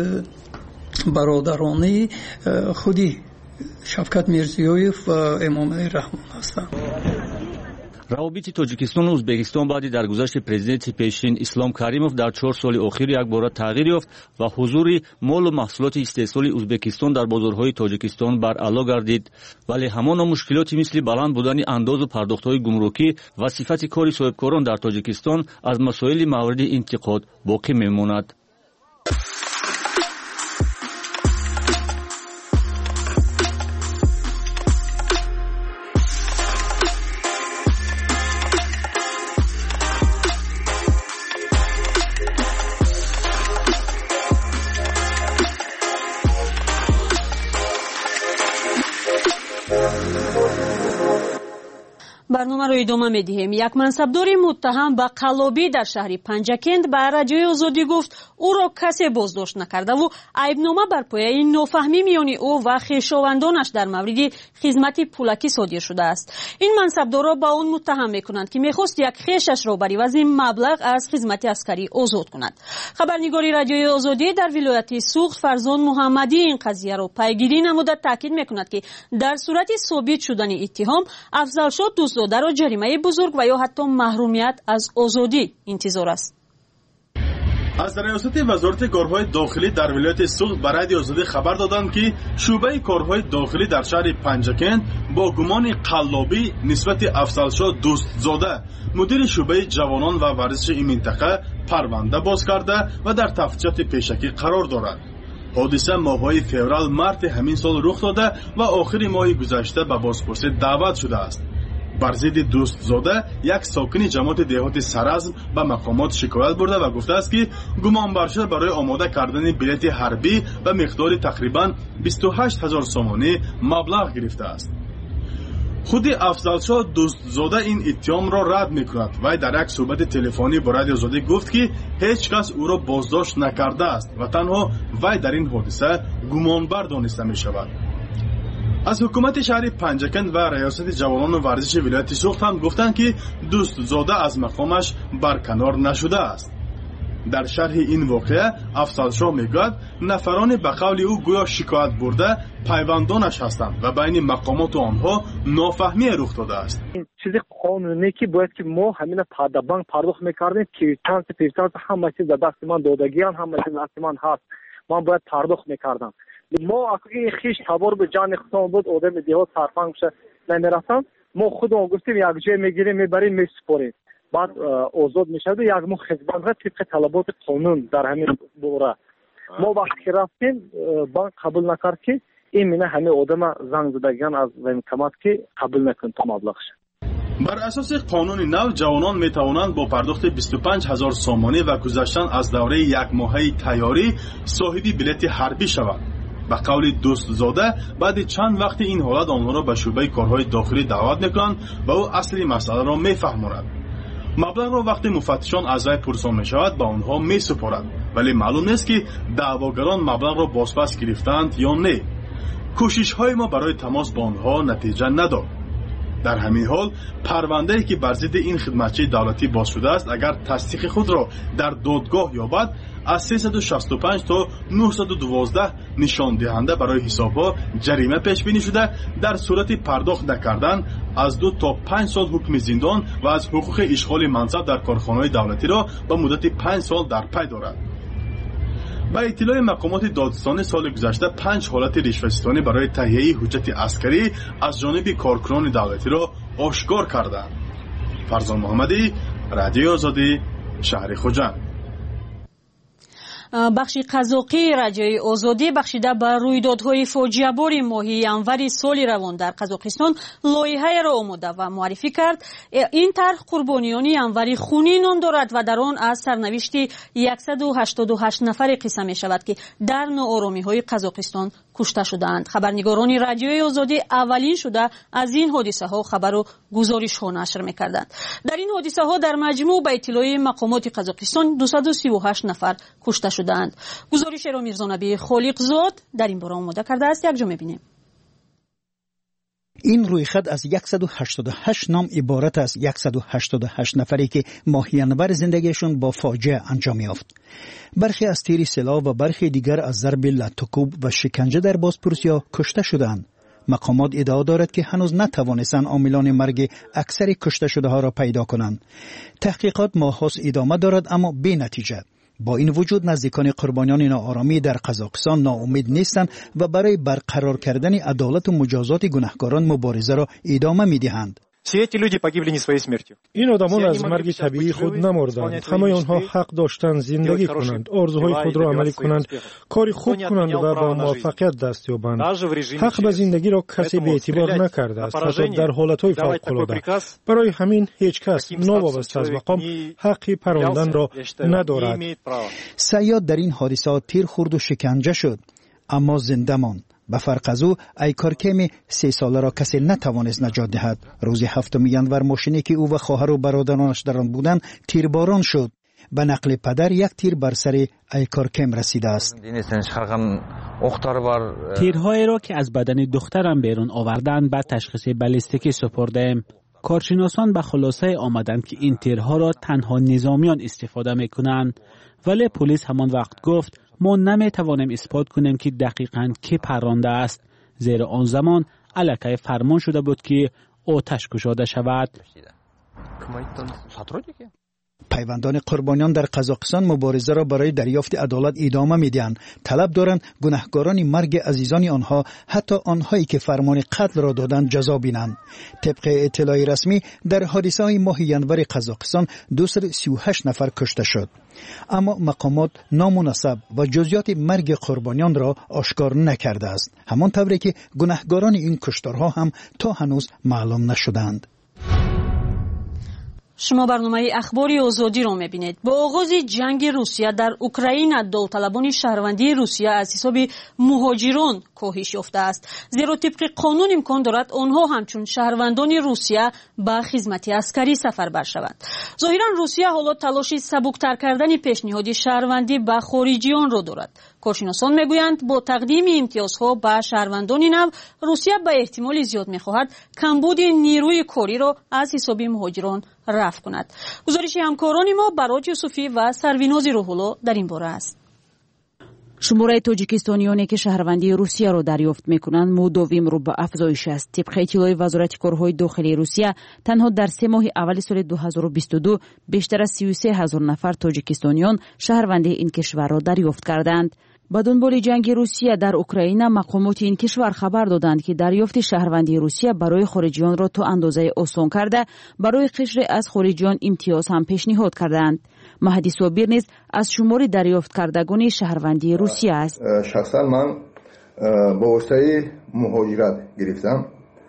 برادرانه خودی شفقت میرزیویف و امام علی رحمان هستند. روابط توجیکستان و ازبکستان بعد درگذشت پرزیدنت پیشین اسلام کریموف در 4 سال اخیر یک بار تغییر یافت و حضور مال و محصولات استحصالی ازبکستان در بازارهای تاجیکستان برعلا گردید، ولی همان مشکلاتی مثل بلند بودن انداز و پرداخت‌های گمرکی و صفت کار صاحبکاران در تاجیکستان از مسائل مورد انتقاد باقی میماند. برنامه رو ادامه میدیم. یک منصبداری متهم به قلابی در شهر پنجکند به رادیوی آزادی گفت او را کسی بازداشت نکرده و عیبنامه بر پایه نافهمی میان او و خویشاوندانش در مورد خدمت پولکی صادر شده است. این منصبدار را به اون متهم میکنند که میخواست یک خویشش را بر عوض مبلغ از خدمت عسکری آزاد کند. خبرنگاری رادیوی آزادی در ولایت سوخت فرزان محمدی این قضیه را پیگیری نموده تاکید میکند که در صورت ثابت شدن اتهام افضلشاه دوستزاده را جریمه بزرگ و یا حتی محرومیت از آزادی انتظار است. از ریاست وزارت کارهای داخلی در ولایت سوخت به رادیو آزادی خبر دادند که شعبه کارهای داخلی در شهر پنجکند با گمان قلابی نسبت افضلشاه دوستزاده مدیر شعبه جوانان و ورزش این منطقه پرونده باز کرده و در تفتیشات پیشکی قرار دارد. حادثه ماه‌های فوریه مارت همین سال رخ داده و آخر ماه گذشته به بازپرسی دعوت شده است. بر ضد دوستزاده یک ساکن جماعت دهات سرازم به مقامات شکایت برده و گفته است که گمانبرشده برای آماده کردن بلیط حربی و مقدار تقریبا 28000 سومانی مبلغ گرفته است. خود افضلشاه دوستزاده این اتهام را رد می‌کند و در یک صحبت تلفنی با رادیو آزادی گفت که هیچ کس او را بازداشت نکرده است و تنها وی در این حادثه گمانبر دانسته می‌شود. از حکومت شهر پنجکند و ریاست جوانان و ورزش ولایت سوخت هم گفتند که دوستزاده از مقامش برکنار نشده است. در شرح این واقعه افضلشاه میگوید نفران به قول او گویا شکایت برده پیوندانش هستند و بین مقامات آنها نافهمی رخ داده است. این چیز قانونی که باید که ما همین بانک پرداخت میکردیم که پیرتانس همه چیز در دست من دادگیان همه چیز دست من هست، من باید پرداخت میکردم. ما اگه خیش خبر به جان خودم بود آدم دیوار سرفنگ شه نمیرفتم، ما خودمون گفتیم یک جای میگیریم میبریم میسپاریم، بعد آزاد میشد و یک مو خدمت را طبق طلبات قانون در همین دوره ما وقتی رفتیم بانک قبول نکرد که این مینه همه آدم زنگ زدگان از وینکمات که قبول نکن تا مبلغش. بر اساس قانون نو جوانان می توانند با پرداخت 25000 سومانی و گذشتن از دوره یک ماهه تیاری صاحبی بلیط حربی شوند. به قول دوستزاده بعد چند وقت این حالت آنها را به شعبه کارهای داخلی دعوت میکنند و او اصلی مسئله را میفهماند. مبلغ را وقتی مفتشان از وی پرسان میشود به آنها میسپارد، ولی معلوم نیست که دعواگران مبلغ را بازپس گرفتند یا نه. کوشش های ما برای تماس با آنها نتیجه نداد. در همین حال پرونده‌ای که بر ضد این خدمتچی دولتی باز شده است اگر تصدیق خود را در دادگاه یابد از 365 تا 912 نشان دهنده برای حساب‌ها جریمه پیش بینی شده، در صورت پرداخت نکردن از 2 تا 5 سال حکم زندان و از حقوق اشغال منصب در کارخانه‌های دولتی را به مدت 5 سال در پی دارد. با اطلاع مقامات دادستانی سال گذشته 5 حالت رشوه‌ستانی برای تهیه حجت عسکری از جانب کارکنان دولتی را آشکار کردند. فرزان محمدی، رادیو آزادی، شهر خوجند. بخش قزاقی رادیوی آزادی بخشیده به رویدادهای فاجعه بار ماه ینور سال روان در قزاقستان لایحه را آماده و معرفی کرد. این طرح قربانیان ینور خونی نام دارد و در آن از سرنوشت 188 نفر قصه می شود که در ناآرامی های قزاقستان کشته شدند. خبرنگاران رادیوی آزادی اولین شده از این حادثه ها خبر و گزارش ها نشر می کردند. در این حادثه ها در مجموع به اطلاع مقامات قزاقستان 238 نفر کشته شدند. گزارش را میرزا نبی خالق زاد در این باره آماده کرده است. یک جا می‌بینیم. این رویخط از 188 نام عبارت است. 188 نفری که ماهیانور زندگیشون با فاجعه انجام یافت. برخی از تیر سلاح و برخی دیگر از ضرب لطوکوب و شکنجه در بازپرسیا کشته شدند. مقامات ادعا دارد که هنوز نتوانستند عاملان مرگ اکثر کشته شده ها را پیدا کنند. تحقیقات ماه‌هاست ادامه دارد اما بی نتیجه. با این وجود نزدیکان قربانیان ناآرامی در قزاقستان ناامید نیستند و برای برقرار کردن عدالت و مجازات گناهکاران مبارزه را ادامه می‌دهند. این آدمان از مرگ طبیعی خود نمردند. همه آنها حق داشتند زندگی کنند، آرزوهای خود را عملی کنند، کاری خوب کنند و با موفقیت دست یابند. حق به زندگی را کسی به اعتبار نکرده است، حتی در حالتهای فوق‌العاده. برای همین هیچ کس نوابسته از مقام حقی پروندن را ندارد. صیاد در این حادثات تیر خورد و شکنجه شد اما زنده ماند. به فرق از او ایکارکم 3 ساله را کسی نتوانست نجات دهد. روز 7 ینور ماشینی که او و خواهر و برادرانش در آن بودند تیرباران شد. به نقل پدر 1 تیر بر سر ایکارکم رسیده است. تیرهایی را که از بدن دخترم بیرون آوردند به تشخیص بالیستیکی سپردیم. کارشناسان به خلاصه آمدند که این تیرها را تنها نظامیان استفاده میکنند، ولی پلیس همان وقت گفت ما نمیتوانیم اثبات کنیم که دقیقاً کی پرانده است، زیرا آن زمان الکی فرمان شده بود که آتش گشاده شود. پیوندان قربانیان در قزاقستان مبارزه را برای دریافت عدالت ادامه میدهند. طلب دارند گناهکاران مرگ عزیزان آنها، حتی آنهایی که فرمان قتل را دادند، جزا بینند. طبق اطلاع رسمی در حادثه های ماه ینور قزاقستان 238 نفر کشته شد. اما مقامات نام و نسب و جزئیات مرگ قربانیان را آشکار نکرده است، همان طوری که گناهکاران این کشتارها هم تا هنوز معلوم نشدند. شما برنامه اخباری آزادی را می‌بینید. با آغاز جنگ روسیه در اوکراین داوطلبان شهروندی روسیه از حساب مهاجران کاهش یافته است، زیرا طبق قانون امکان دارد آنها همچون شهروندان روسیه به خدمت عسکری سفربر شوند. ظاهرا روسیه حالا تلاش سبکتر کردن پیشنهاد شهروندی به خارجیان را دارد. کارشناسان میگویند با تقدیم امتیازها به شهروندان نو، روسیه به احتمال زیاد میخواهد کمبود نیروی کاری را از حساب مهاجران رفع کند. گزارش همکاران ما برات یوسفی و سرویناز روح‌الله در این باره است. شماره تاجیکستانیانی که شهروندی روسیه را دریافت میکنند مداوم رو به افزایش است. طبق اطلاع وزارت کارهای داخلی روسیه تنها در 3 ماه اول سال 2022 بیشتر از 33,000 نفر تاجیکستانیان شهروندی این کشور را دریافت کردند. با دنبال جنگ روسیه در اوکراین، مقامات این کشور خبر دادند که دریافت شهروندی روسیه برای خارجیان را تا اندازه آسان کرده، برای قشر از خارجیان امتیاز هم پیشنهاد کردند. مهدی صابر نیز از شمار دریافت کردگان شهروندی روسیه است. شخصا من با واسطه مهاجرت گرفتم.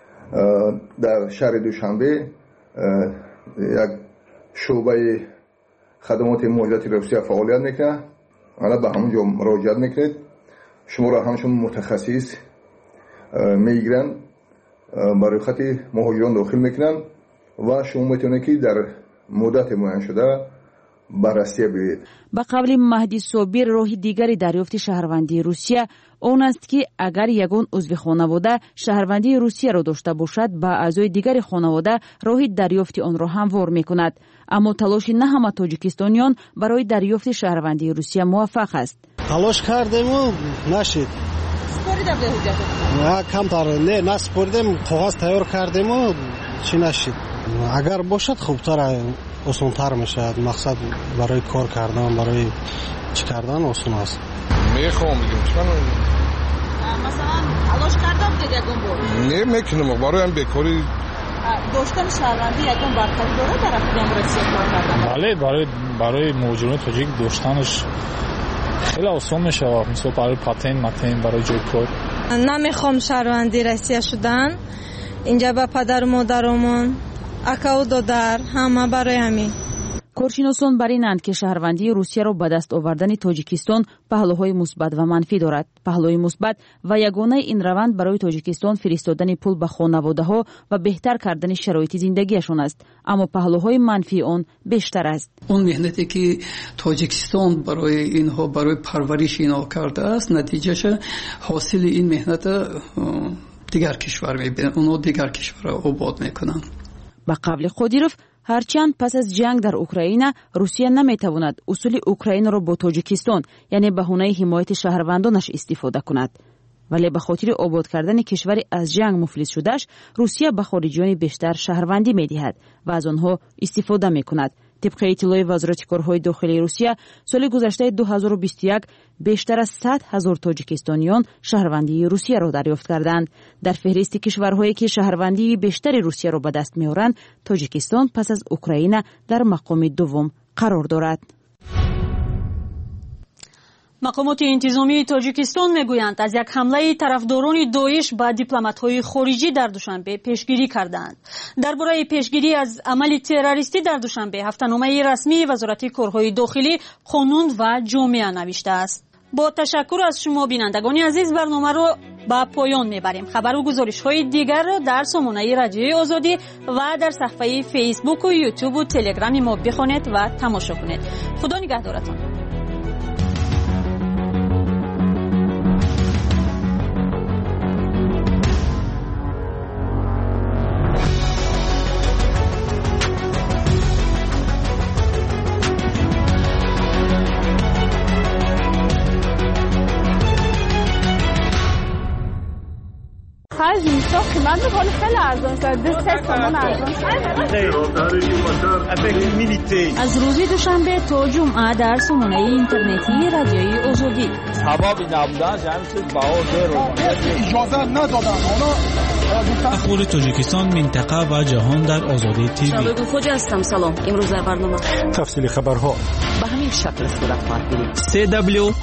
در شهر دوشنبه یک شعبه خدمات مهاجرت روسیه فعالیت میکنه. حالا به همونجا مراجعت میکنید، شما را همشون متخصص میگیرن، برای خط مهاجران داخل میکنن و شما میتونید که در مدت معین شده بررسی برید. با قول مهدی صابر، راه دیگری دریافت شهروندی روسیه اون است که اگر یگان عضو خانواده شهروندی روسیه را داشته باشد، با اعضای دیگر خانواده راه دریافت آن را هموار میکند. اما تلاش نه همه تاجیکستانیان برای دریافت شهروندی روسیه موفق است. تلاش کردیم و نشد. سپردید به حجت؟ کمتر نه نسپردیم، کاغذ تیار کردیم و چی نشد. اگر باشد خوبتر آسان‌تر میشد. مقصد برای کار کردن، برای چی کردن آسان است. میخوام بگیم چیکار مثلا تلاش کردم دیگه یکم نه میکنم برای هم بیکاری داشتن شهروندی یکم برتری داره در اقدام روسیه کار کردن. بله، برای مهاجران تاجیک داشتنش خیلی آسان میشه، مثلا برای پاتن برای جای کار. نمیخوام شهروندی روسیه شدن. اینجا با پدر و مادرمون اکا و دادر همه برای همین. کارشناسان بر اینند که شهروندی روسیه را به دست آوردن تاجیکستان پهلوهای مثبت و منفی دارد. پهلوی مثبت و یگانه این روند برای تاجیکستان فرستادن پول به خانواده‌ها و بهتر کردن شرایط زندگیشان است، اما پهلوهای منفی آن بیشتر است. اون مهنتی که تاجیکستان برای اینها، برای پرورش اینها کرده است، نتیجهش حاصل این مهنت دیگر کشور میبینن، اونا دیگر کشور را آباد میکنن. با قبل قادیروف هرچند پس از جنگ در اوکراین روسیه نمیتواند اصول اوکراین را با تاجیکستان یعنی بهونه حمایت شهروندانش استفاده کند، ولی به خاطر آباد کردن کشوری از جنگ مفلس شدهش روسیه به خارجیان بیشتر شهروندی میدهد و از آنها استفاده میکند. طبق اطلاع وزارت کارهای داخلی روسیه سال گذشته 2021 بیشتر از 100,000 تاجیکستانیان شهروندی روسیه را دریافت کردند. در فهرست کشورهایی که شهروندی بیشتر روسیه را به دست می‌آورند، تاجیکستان پس از اوکراین در مقام دوم قرار دارد. مقامات انتظامی تاجیکستان میگویند از یک حمله طرفداران داعش به دیپلمات‌های خارجی در دوشنبه پیشگیری کردند. درباره پیشگیری از عمل تروریستی در دوشنبه هفته‌نامه رسمی وزارت کارهای داخلی قانون و جامعه نوشته است. با تشکر از شما بینندگان عزیز برنامه را به پایان میبریم. خبر و گزارش‌های دیگر را در سامانه رادیوی آزادی و در صفحه فیسبوک و یوتیوب و تلگرام ما بخوانید و تماشا کنید. خدا نگهدارتان. من می‌خوام خیلی ارزان شد. 3 تومان ارزان شد. از روز دوشنبه تا جمعه در سامانه اینترنتی رادیوی آزادی. سبب نبودن جمعیت بهار اجازه ندادن. اخبار تاجیکستان، منطقه و جهان در آزادی تیوی. شبکه خوجا هستم. سلام. امروز در برنامه تفصیل خبرها به همین شکل صورت خواهد گرفت.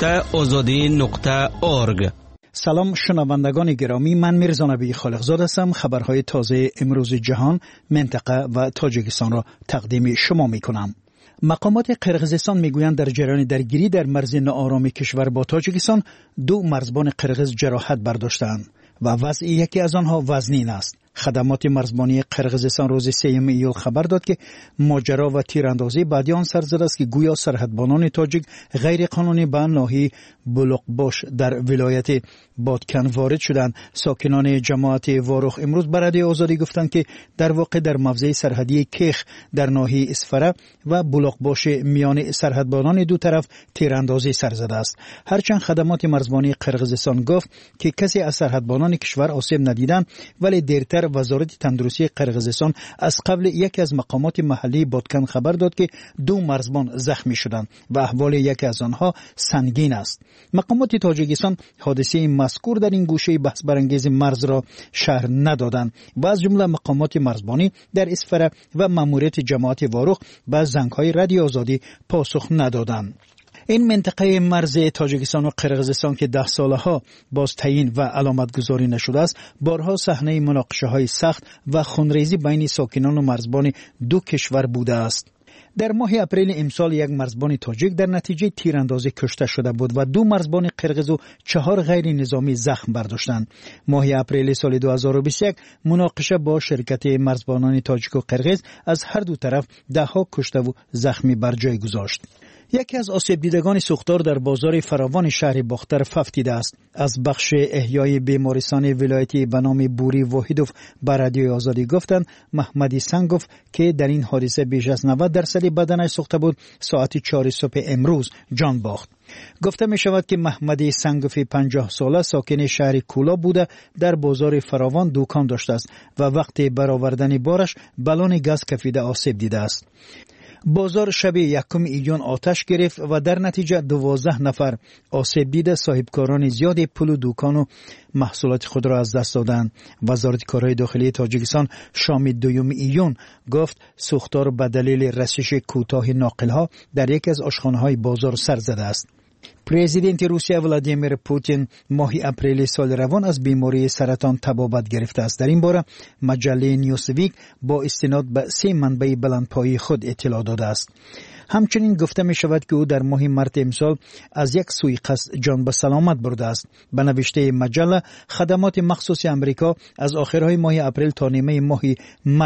www.azadi.org. سلام شنوندگان گرامی، من میرزا نبی خالقزاده هستم. خبرهای تازه امروز جهان، منطقه و تاجیکستان را تقدیم شما میکنم. مقامات قرقیزستان میگویند در جریان درگیری در مرز ناآرام کشور با تاجیکستان 2 مرزبان قرقیز جراحت برداشتند و وضع یکی از آنها وزنین است. خدمات مرزبانی قرقیزستان روز 3 ایول خبر داد که ماجرا و تیراندازی بعد آن سر زد است که گویا سرحدبانان تاجیک غیر قانونی به ناحیه بلوقباش در ولایت بادکن وارد شدند. ساکنان جماعت واروخ امروز به رادیو آزادی گفتند که در واقع در موضع سرحدی کیخ در ناحیه اسفره و بلوقباش میان سرحدبانان دو طرف تیراندازی سر زده است. هرچند خدمات مرزبانی قرقیزستان گفت که کسی از سرحدبانان کشور آسیب ندیدند، ولی دیرتر وزارت تندرستی قرقیزستان از قبل یکی از مقامات محلی بادکن خبر داد که 2 مرزبان زخمی شدند و احوال یکی از آنها سنگین است. مقامات تاجیکستان حادثه مذکور در این گوشه بحث برانگیز مرز را شرح ندادند و از جمله مقامات مرزبانی در اسفره و ماموریت جماعت واروخ به زنگ‌های رادیو آزادی پاسخ ندادند. این منطقه مرز تاجیکستان و قرقیزستان که 10 سالها باز تعیین و علامت گذاری نشده است، بارها صحنه مناقشه‌های سخت و خونریزی بین ساکنان و مرزبان 2 کشور بوده است. در ماه اپریل امسال 1 مرزبان تاجیک در نتیجه تیراندازی کشته شده بود و 2 مرزبان قرقیز و 4 غیر نظامی زخم برداشتند. ماه اپریل سال 2021 مناقشه با شرکت مرزبانان تاجیک و قرقیز از هر دو طرف 10 کشته و زخمی بر جای گذاشت. یکی از آسیب دیدگان سوختار در بازار فراوان شهر باختر ففتیده است. از بخش احیای بیمارستان ولایتی به نام بوری واحدوف به رادیو آزادی گفتند محمدی سنگوف که در این حادثه بیش از 90% بدنش سوخته بود ساعت 4 صبح امروز جان باخت. گفته می شود که محمدی سنگوف 50 ساله ساکن شهر کولا بوده در بازار فراوان دکان داشته است و وقتی برآوردن بارش بالون گاز کفیده آسیب دیده است. بازار شب 1 ایون آتش گرفت و در نتیجه 12 نفر آسیب دیده صاحبکاران زیادی پول و دکان و محصولات خود را از دست دادند. وزارت کارهای داخلی تاجیکستان شام 2 ایون گفت سوختار به دلیل رسش کوتاه ناقل‌ها در یکی از آشخانه‌های بازار سر زده است. پرزیدنت روسیه ولادیمیر پوتین ماه اپریل سال روان از بیماری سرطان تبابت گرفته است. در این باره مجله نیوزویک با استناد به 3 منبع بلندپایه خود اطلاع داده است. همچنین گفته می شود که او در ماه مارس امسال از یک سوی قصد جان به سلامت برده است. به نوشته مجله خدمات مخصوص امریکا از آخرهای ماه اپریل تا نیمه ماه می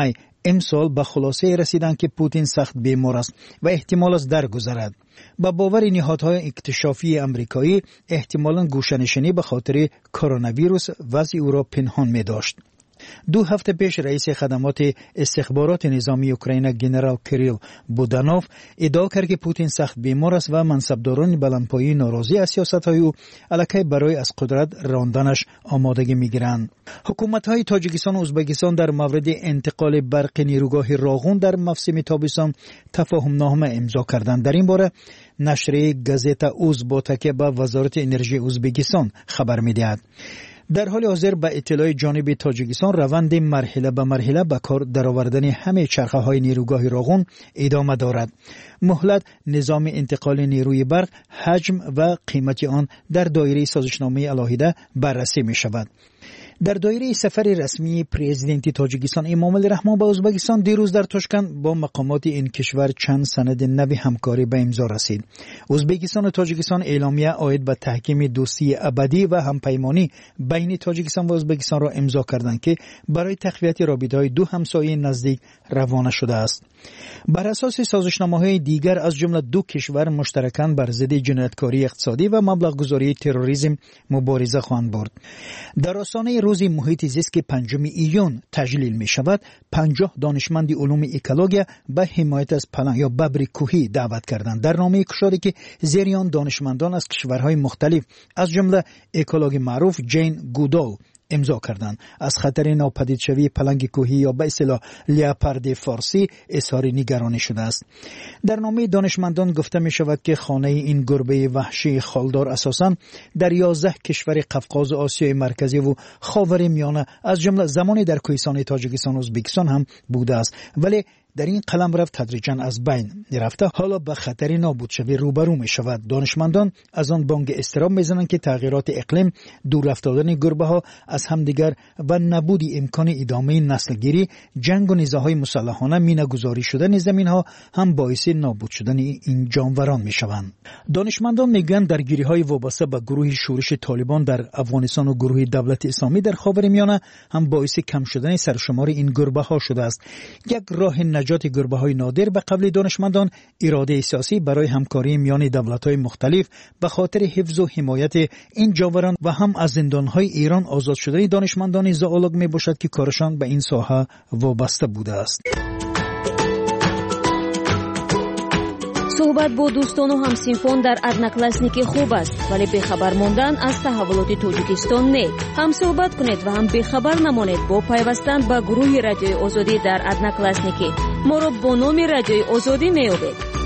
امسال به خلاصه رسیدند که پوتین سخت بیمار است و احتمال است درگذرد. با باور نهادهای اکتشافی امریکایی احتمالاً گوشه‌نشینی به خاطر کرونا ویروس وضع او را پنهان می داشت. 2 هفته پیش رئیس خدمات استخبارات نظامی اوکراین گنرال کریل بودانوف ادعا کرد که پوتین سخت بیمار است و منصبداران بلندپایه ناراضی از سیاست‌های او علیه برای از قدرت راندنش آمادگی می‌گیرند. حکومت‌های تاجیکستان و ازبکستان در مورد انتقال برق نیروگاه راغون در موسم تابستان تفاهم‌نامه امضا کردند. در این باره نشریه گازتا اوز با تکیه به وزارت انرژی ازبکستان خبر می‌دهد. در حال حاضر به اطلاع جانب تاجیکستان روند مرحله به مرحله به کار درآوردن همه چرخه‌های نیروگاه راغون ادامه دارد. مهلت نظام انتقال نیروی برق، حجم و قیمت آن در دایره سازشنامه علاهیده بررسی می شود. در دایره سفر رسمی پرزیدنت تاجیکستان امامعلی رحمان به ازبکستان دیروز در تاشکند با مقامات این کشور چند سند نوی همکاری به امضا رسید. ازبکستان و تاجیکستان اعلامیه عاید به تحکیم دوستی ابدی و همپیمانی بین تاجیکستان و ازبکستان را امضا کردند که برای تقویت رابطه‌های 2 همسایه نزدیک روانه شده است. بر اساس سازشنامه‌های دیگر از جمله 2 کشور مشترکاً بر ضد جنایتکاری اقتصادی و مبلغ‌گذاری تروریسم مبارزه خواهند برد. در آستانه روز محیط زیست که 5 ایون تجلیل می شود، 50 دانشمند علوم اکولوژی به حمایت از پلنگ یا ببر کوهی دعوت کردند. در نامه کشاری که زیر آن دانشمندان از کشورهای مختلف از جمله اکولوژ معروف جین گودال امضا کردند از خطر ناپدید شوی پلنگ کوهی یا به اصطلاح لیاپارد فارسی اظهار نگرانی شده است. در نامه دانشمندان گفته می شود که خانه این گربه وحشی خالدار اساساً در 11 کشور قفقاز آسیای مرکزی و خاورمیانه از جمله زمانی در کوهستان تاجیکستان و ازبکستان هم بوده است، ولی در این قلمرو تدریجاً از بین رفته حالا به خطر نابود شوی روبرو می شود. دانشمندان از آن بانگ اضطراب میزنند که تغییرات اقلیم، دور افتادن گربه ها از همدیگر و نبود امکان ادامه نسلگیری، جنگ و نزاع‌های مسلحانه، مینه‌گذاری شدن زمین ها هم باعث نابود شدن این جانوران می شوند. دانشمندان میگویند درگیری‌های وابسته به گروه شورش طالبان در افغانستان و گروه دولت اسلامی در خاورمیانه هم باعث کم شدن سرشمار این گربه ها شده است. یک راه نجات گربه‌های نادر به قول دانشمندان اراده سیاسی برای همکاری میان دولت‌های مختلف به خاطر حفظ و حمایت این جانوران و هم از زندان‌های ایران آزاد شدن دانشمندان زئولوگ میباشد که کارشان به این ساحه وابسته بوده است. صحبت با دوستان و همسینفان در ادناکلاسنیکی خوب است، ولی بخبر ماندن از تحولات تاجیکستان نه. هم صحبت کنید و هم بخبر نمانید با پیوستن به گروه رادیوی آزادی در ادناکلاسنیکی. ما را با نام رادیوی آزادی میابید.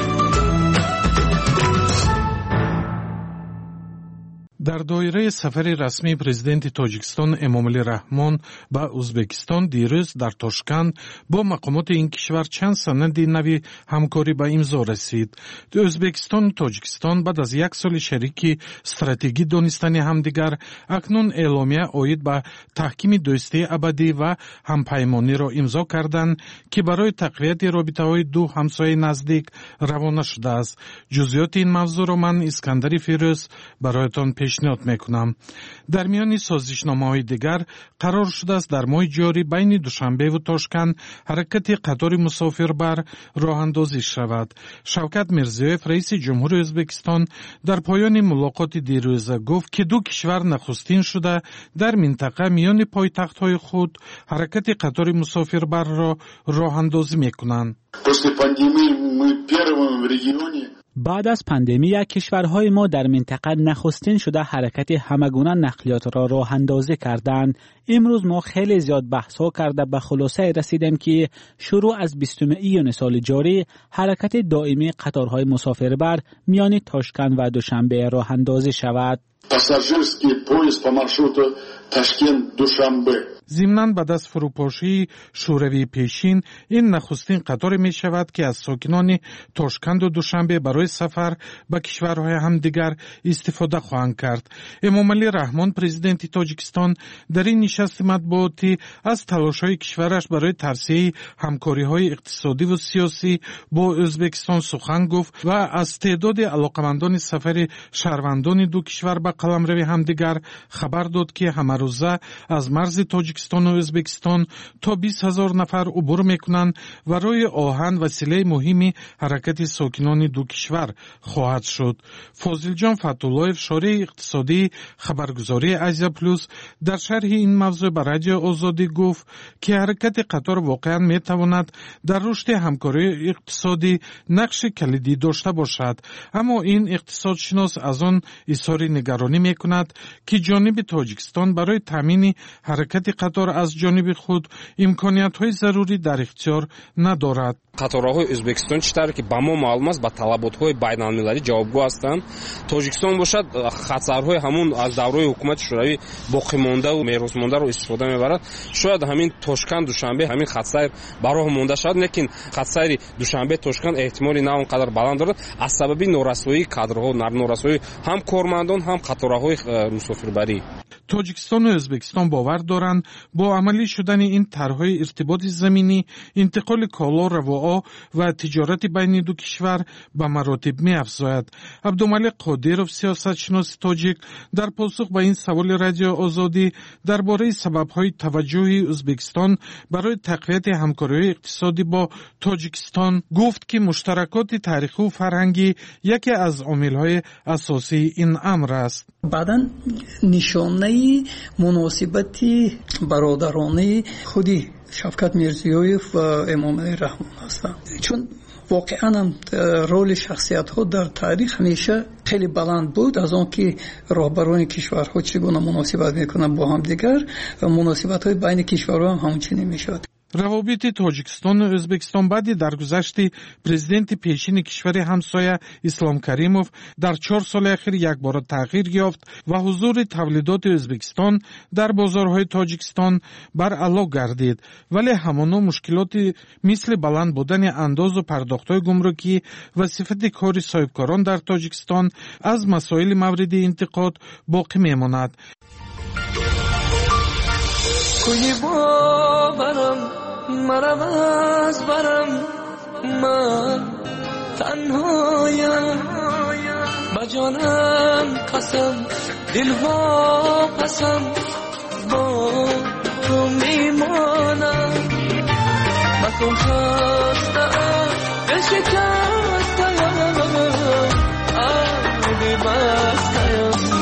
در دایره سفر رسمی پرزیدنت تاجیکستان امامعلی رحمان به ازبکستان دیروز در تاشکند با مقامات این کشور چند سند نوی همکاری به امضا رسید. ازبکستان و تاجیکستان بعد از 1 سال شریکی استراتژی دانستن همدیگر اکنون اعلامیه عاید به تحکیم دوستی ابدی و همپیمانی را امضا کردند که برای تقویت رابطه‌های 2 همسایه نزدیک روانه شده است. جزئیات این موضوع را من اسکندر فیروز برایتان پیشنهاد میکنم. در میان سازشنامه‌های دیگر قرار شده است در ماه جاری بین دوشنبه و تاشکند حرکت قطار مسافربر راه اندازی شود. شوکت میرزیویف رئیس جمهور ازبکستان در پایان ملاقات دیروز گفت که 2 کشور نخستین شده در منطقه میان پایتخت‌های خود حرکت قطار مسافربر را راه اندازی میکنند. بعد از پاندمی کشورهای ما در منطقه نخستین شده حرکت همگونه نقلیات را راه اندازی کردند. امروز ما خیلی زیاد بحث ها کرده به خلاصه رسیدیم که شروع از 20 ایون سال جاری حرکت دائمی قطارهای مسافربر میان تاشکند و دوشنبه راه اندازی شود. پاساژیرسکی پویزد по маршруту Ташкент-Душанбе. ضمناً بعد از فروپاشی شوروی پیشین این نخستین قطار می شود که از ساکنان تاشکند و دوشنبه برای سفر به کشورهای همدیگر استفاده خواهند کرد. امامعلی رحمان پرزیدنت تاجیکستان در این نشست مطبوعاتی از تلاش‌های کشورش برای توسعه همکاری‌های اقتصادی و سیاسی با ازبکستان سخن گفت و از تعداد علاقمندان سفر شهروندان 2 کشور به قلمرو همدیگر خبر داد که همروزه از مرز تاجیکستان تاجیکستان و ازبکستان تا 20,000 نفر عبور میکنند و روی آهن وسیله مهمی حرکت ساکنان دو کشور خواهد شد. فاضل جان فتولایف، شارح اقتصادی خبرگزاری آسیا پلوس، در شرح این موضوع به رادیو آزادی گفت که حرکت قطار واقعا میتواند در رشد همکاری اقتصادی نقش کلیدی داشته باشد، اما این اقتصادشناس از آن اظهار نگرانی میکند که جانب تاجیکستان برای تامین حرکت قطار از جانب خود امکانیت‌های ضروری در اختیار ندارد. قطارهای ازبکستان چطور که با ما معلوم است با طلبات‌های بین‌المللی جوابگو هستند. تاجیکستان باشد خطرهای همون از دوره حکومت شوروی باقی مانده و میراث مانده رو استفاده می‌برد. شاید همین تاشکند دوشنبه همین خطر برای مانده شد، لیکن خطر دوشنبه تاشکند احتمالی نه اونقدر بلند دارد از سبب نورسایی کادرها، نورسایی هم کارمندان هم قطارهای مسافربری. تاجیکستان و ازبکستان باور دارند با عملی شدن این طرح‌های ارتباط زمینی، انتقال کالا، رواها و تجارت بین دو کشور به مراتب می‌افزاید. عبدالملک قادرов، سیاستشناس تاجیک، در پاسخ به این سوال رادیو آزادی درباره سبب‌های توجه ازبکستان برای تقویت همکاری اقتصادی با تاجیکستان گفت که مشترکات تاریخی و فرهنگی یکی از عامل‌های اساسی این امر است. بعداً نشانه مناسبتی برادرانه خودی شفقت میرزیویف و امام علی رحمان هستند، چون واقعا رول شخصیت ها در تاریخ همیشه خیلی بلند بود. از آن که راهبران کشورها چگونه مناسبت میکنن با هم دیگر و مناسبت های بین کشورها هم همچنین میشد. روابط تاجیکستان و ازبکستان بعد درگذشت پرزیدنت پیشین کشور همسایه اسلام کریموف در 4 سال اخیر یک بار تغییر یافت و حضور تولیدات ازبکستان در بازارهای تاجیکستان برعلا گردید، ولی همانا مشکلات مثل بلند بودن انداز و پرداخت‌های گمرکی و صفت کار صاحبکاران در تاجیکستان از مسائل مورد انتقاد باقی میماند. کوی باورم مرم از برم، من تنهایم با جانم قسم دلها قسم با تو میمانم. مکن خستم بشکستم عهد بستم.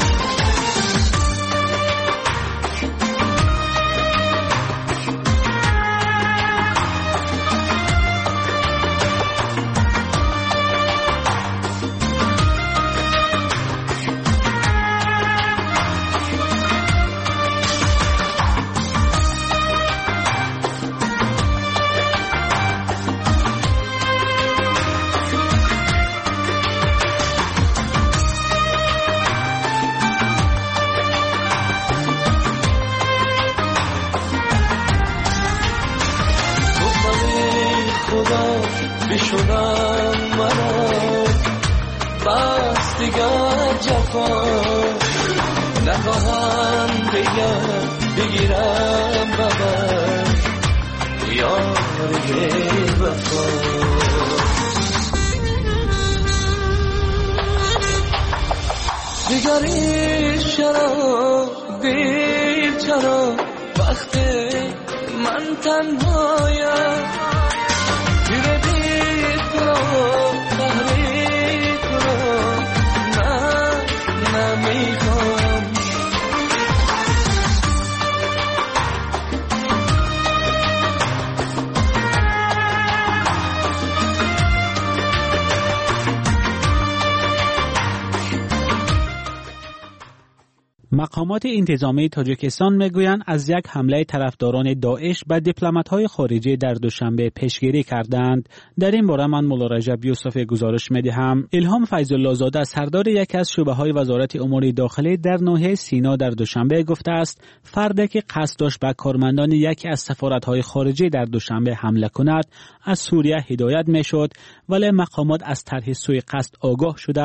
بشونم منو بس دیگر جفا نخواهم دیگر بگیرم ببر یاری وفا. دیگری چرا دیر چرا وقتی من تنهایم مقامات انتظامی تاجیکستان میگویند از یک حمله طرفداران داعش به دیپلمات‌های خارجی در دوشنبه پیشگیری کردند. در این باره من مولا رجب یوسف گزارش می‌دهم. الهام فیض‌الله زاده سردار یکی از شعبه‌های وزارت امور داخلی در ناحیه سینا در دوشنبه گفته است فردی که قصد داشت به کارمندان یکی از سفارت‌های خارجی در دوشنبه حمله کند از سوریه هدایت می‌شد، ولی مقامات از طرح سوء قصد آگاه شده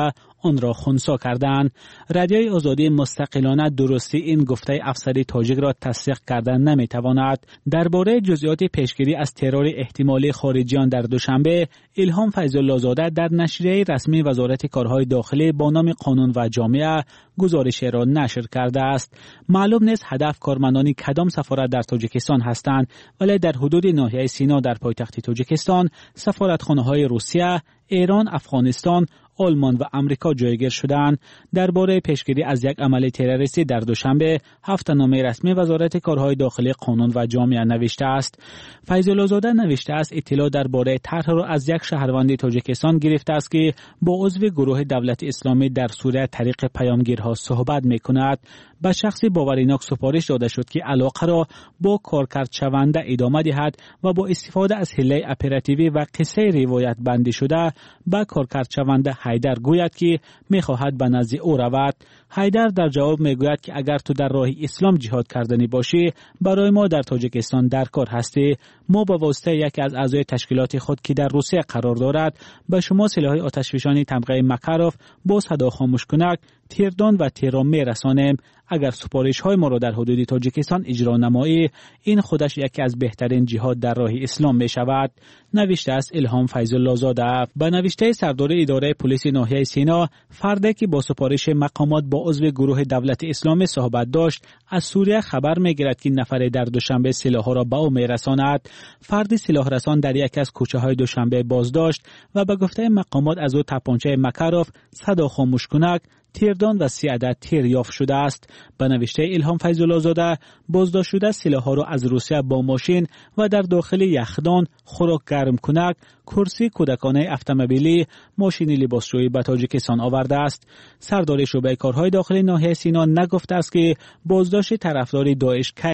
آن را خنثی کردند. رادیوی آزادی مستقلانه درستی این گفته افسری تاجیک را تصدیق کردن نمیتواند. درباره جزئیات پیشگیری از ترور احتمالی خارجیان در دوشنبه، الهام فیض‌الله زاده در نشریه رسمی وزارت کارهای داخلی با نام قانون و جامعه گزارش را نشر کرده است. معلوم نیست هدف کارمندان کدام سفارت در تاجیکستان هستند، ولی در حدود ناحیه سینا در پایتخت تاجیکستان سفارتخانه‌های روسیه، ایران، افغانستان، آلمان و آمریکا جایگیر شدند. درباره پیشگیری از یک عمل تروریستی در دوشنبه، هفته‌نامه رسمی وزارت کارهای داخلی قانون و جامعه نوشته است. فیض‌الله زاده نوشته است اطلاع درباره طرح را از یک شهروند تاجیکستان گرفته است که با عضو گروه دولت اسلامی در سوریه طریق پیامگیرها صحبت می‌کند. به شخصی باوریناک سفارش داده شد که علاقه را با کارکرد شونده ادامه دهد و با استفاده از حیله اپراتیوی و قصه روایت بندی شده به کارکرد شونده حیدر گوید که می‌خواهد به نزد او رود. حیدر در جواب میگوید که اگر تو در راه اسلام جهاد کردنی باشی، برای ما در تاجیکستان در کار هستی. ما به واسطه یکی از اعضای تشکیلات خود که در روسیه قرار دارد به شما سلاح آتشفشانی طبقه مکروف با صدا خاموش کنک، تیردان و تیرام میرسانیم. اگر سپارش های ما را در حدود تاجیکستان اجرا نمایی، این خودش یکی از بهترین جهاد در راه اسلام می شود. نوشته است الهام فیض‌الله زاده. به نوشته سردار اداره پلیس ناحیه سینا، فردی که با سپارش مقامات با عضو گروه دولت اسلامی صحبت داشت، از سوریه خبر می گیرد که نفر در دوشنبه سلاح را به او می رساند. فرد سلاح رسان در یک از کوچه های دوشنبه بازداشت و به گفته مقامات از او تپانچه مکروف، صدا خاموش کنک، تیردان و 3 عدد تیر یافت شده است. به نوشته الهام فیض‌الله زاده، بازداشت شده سلاح‌ها را از روسیه با ماشین و در داخل یخدان، خوراک گرم کنک، کرسی کودکانه اتومبیلی، ماشین لباسشویی به تاجیکستان آورده است. سردار شعبه کارهای داخلی ناحیه سینا نگفته است که بازداشت طرفدار داعش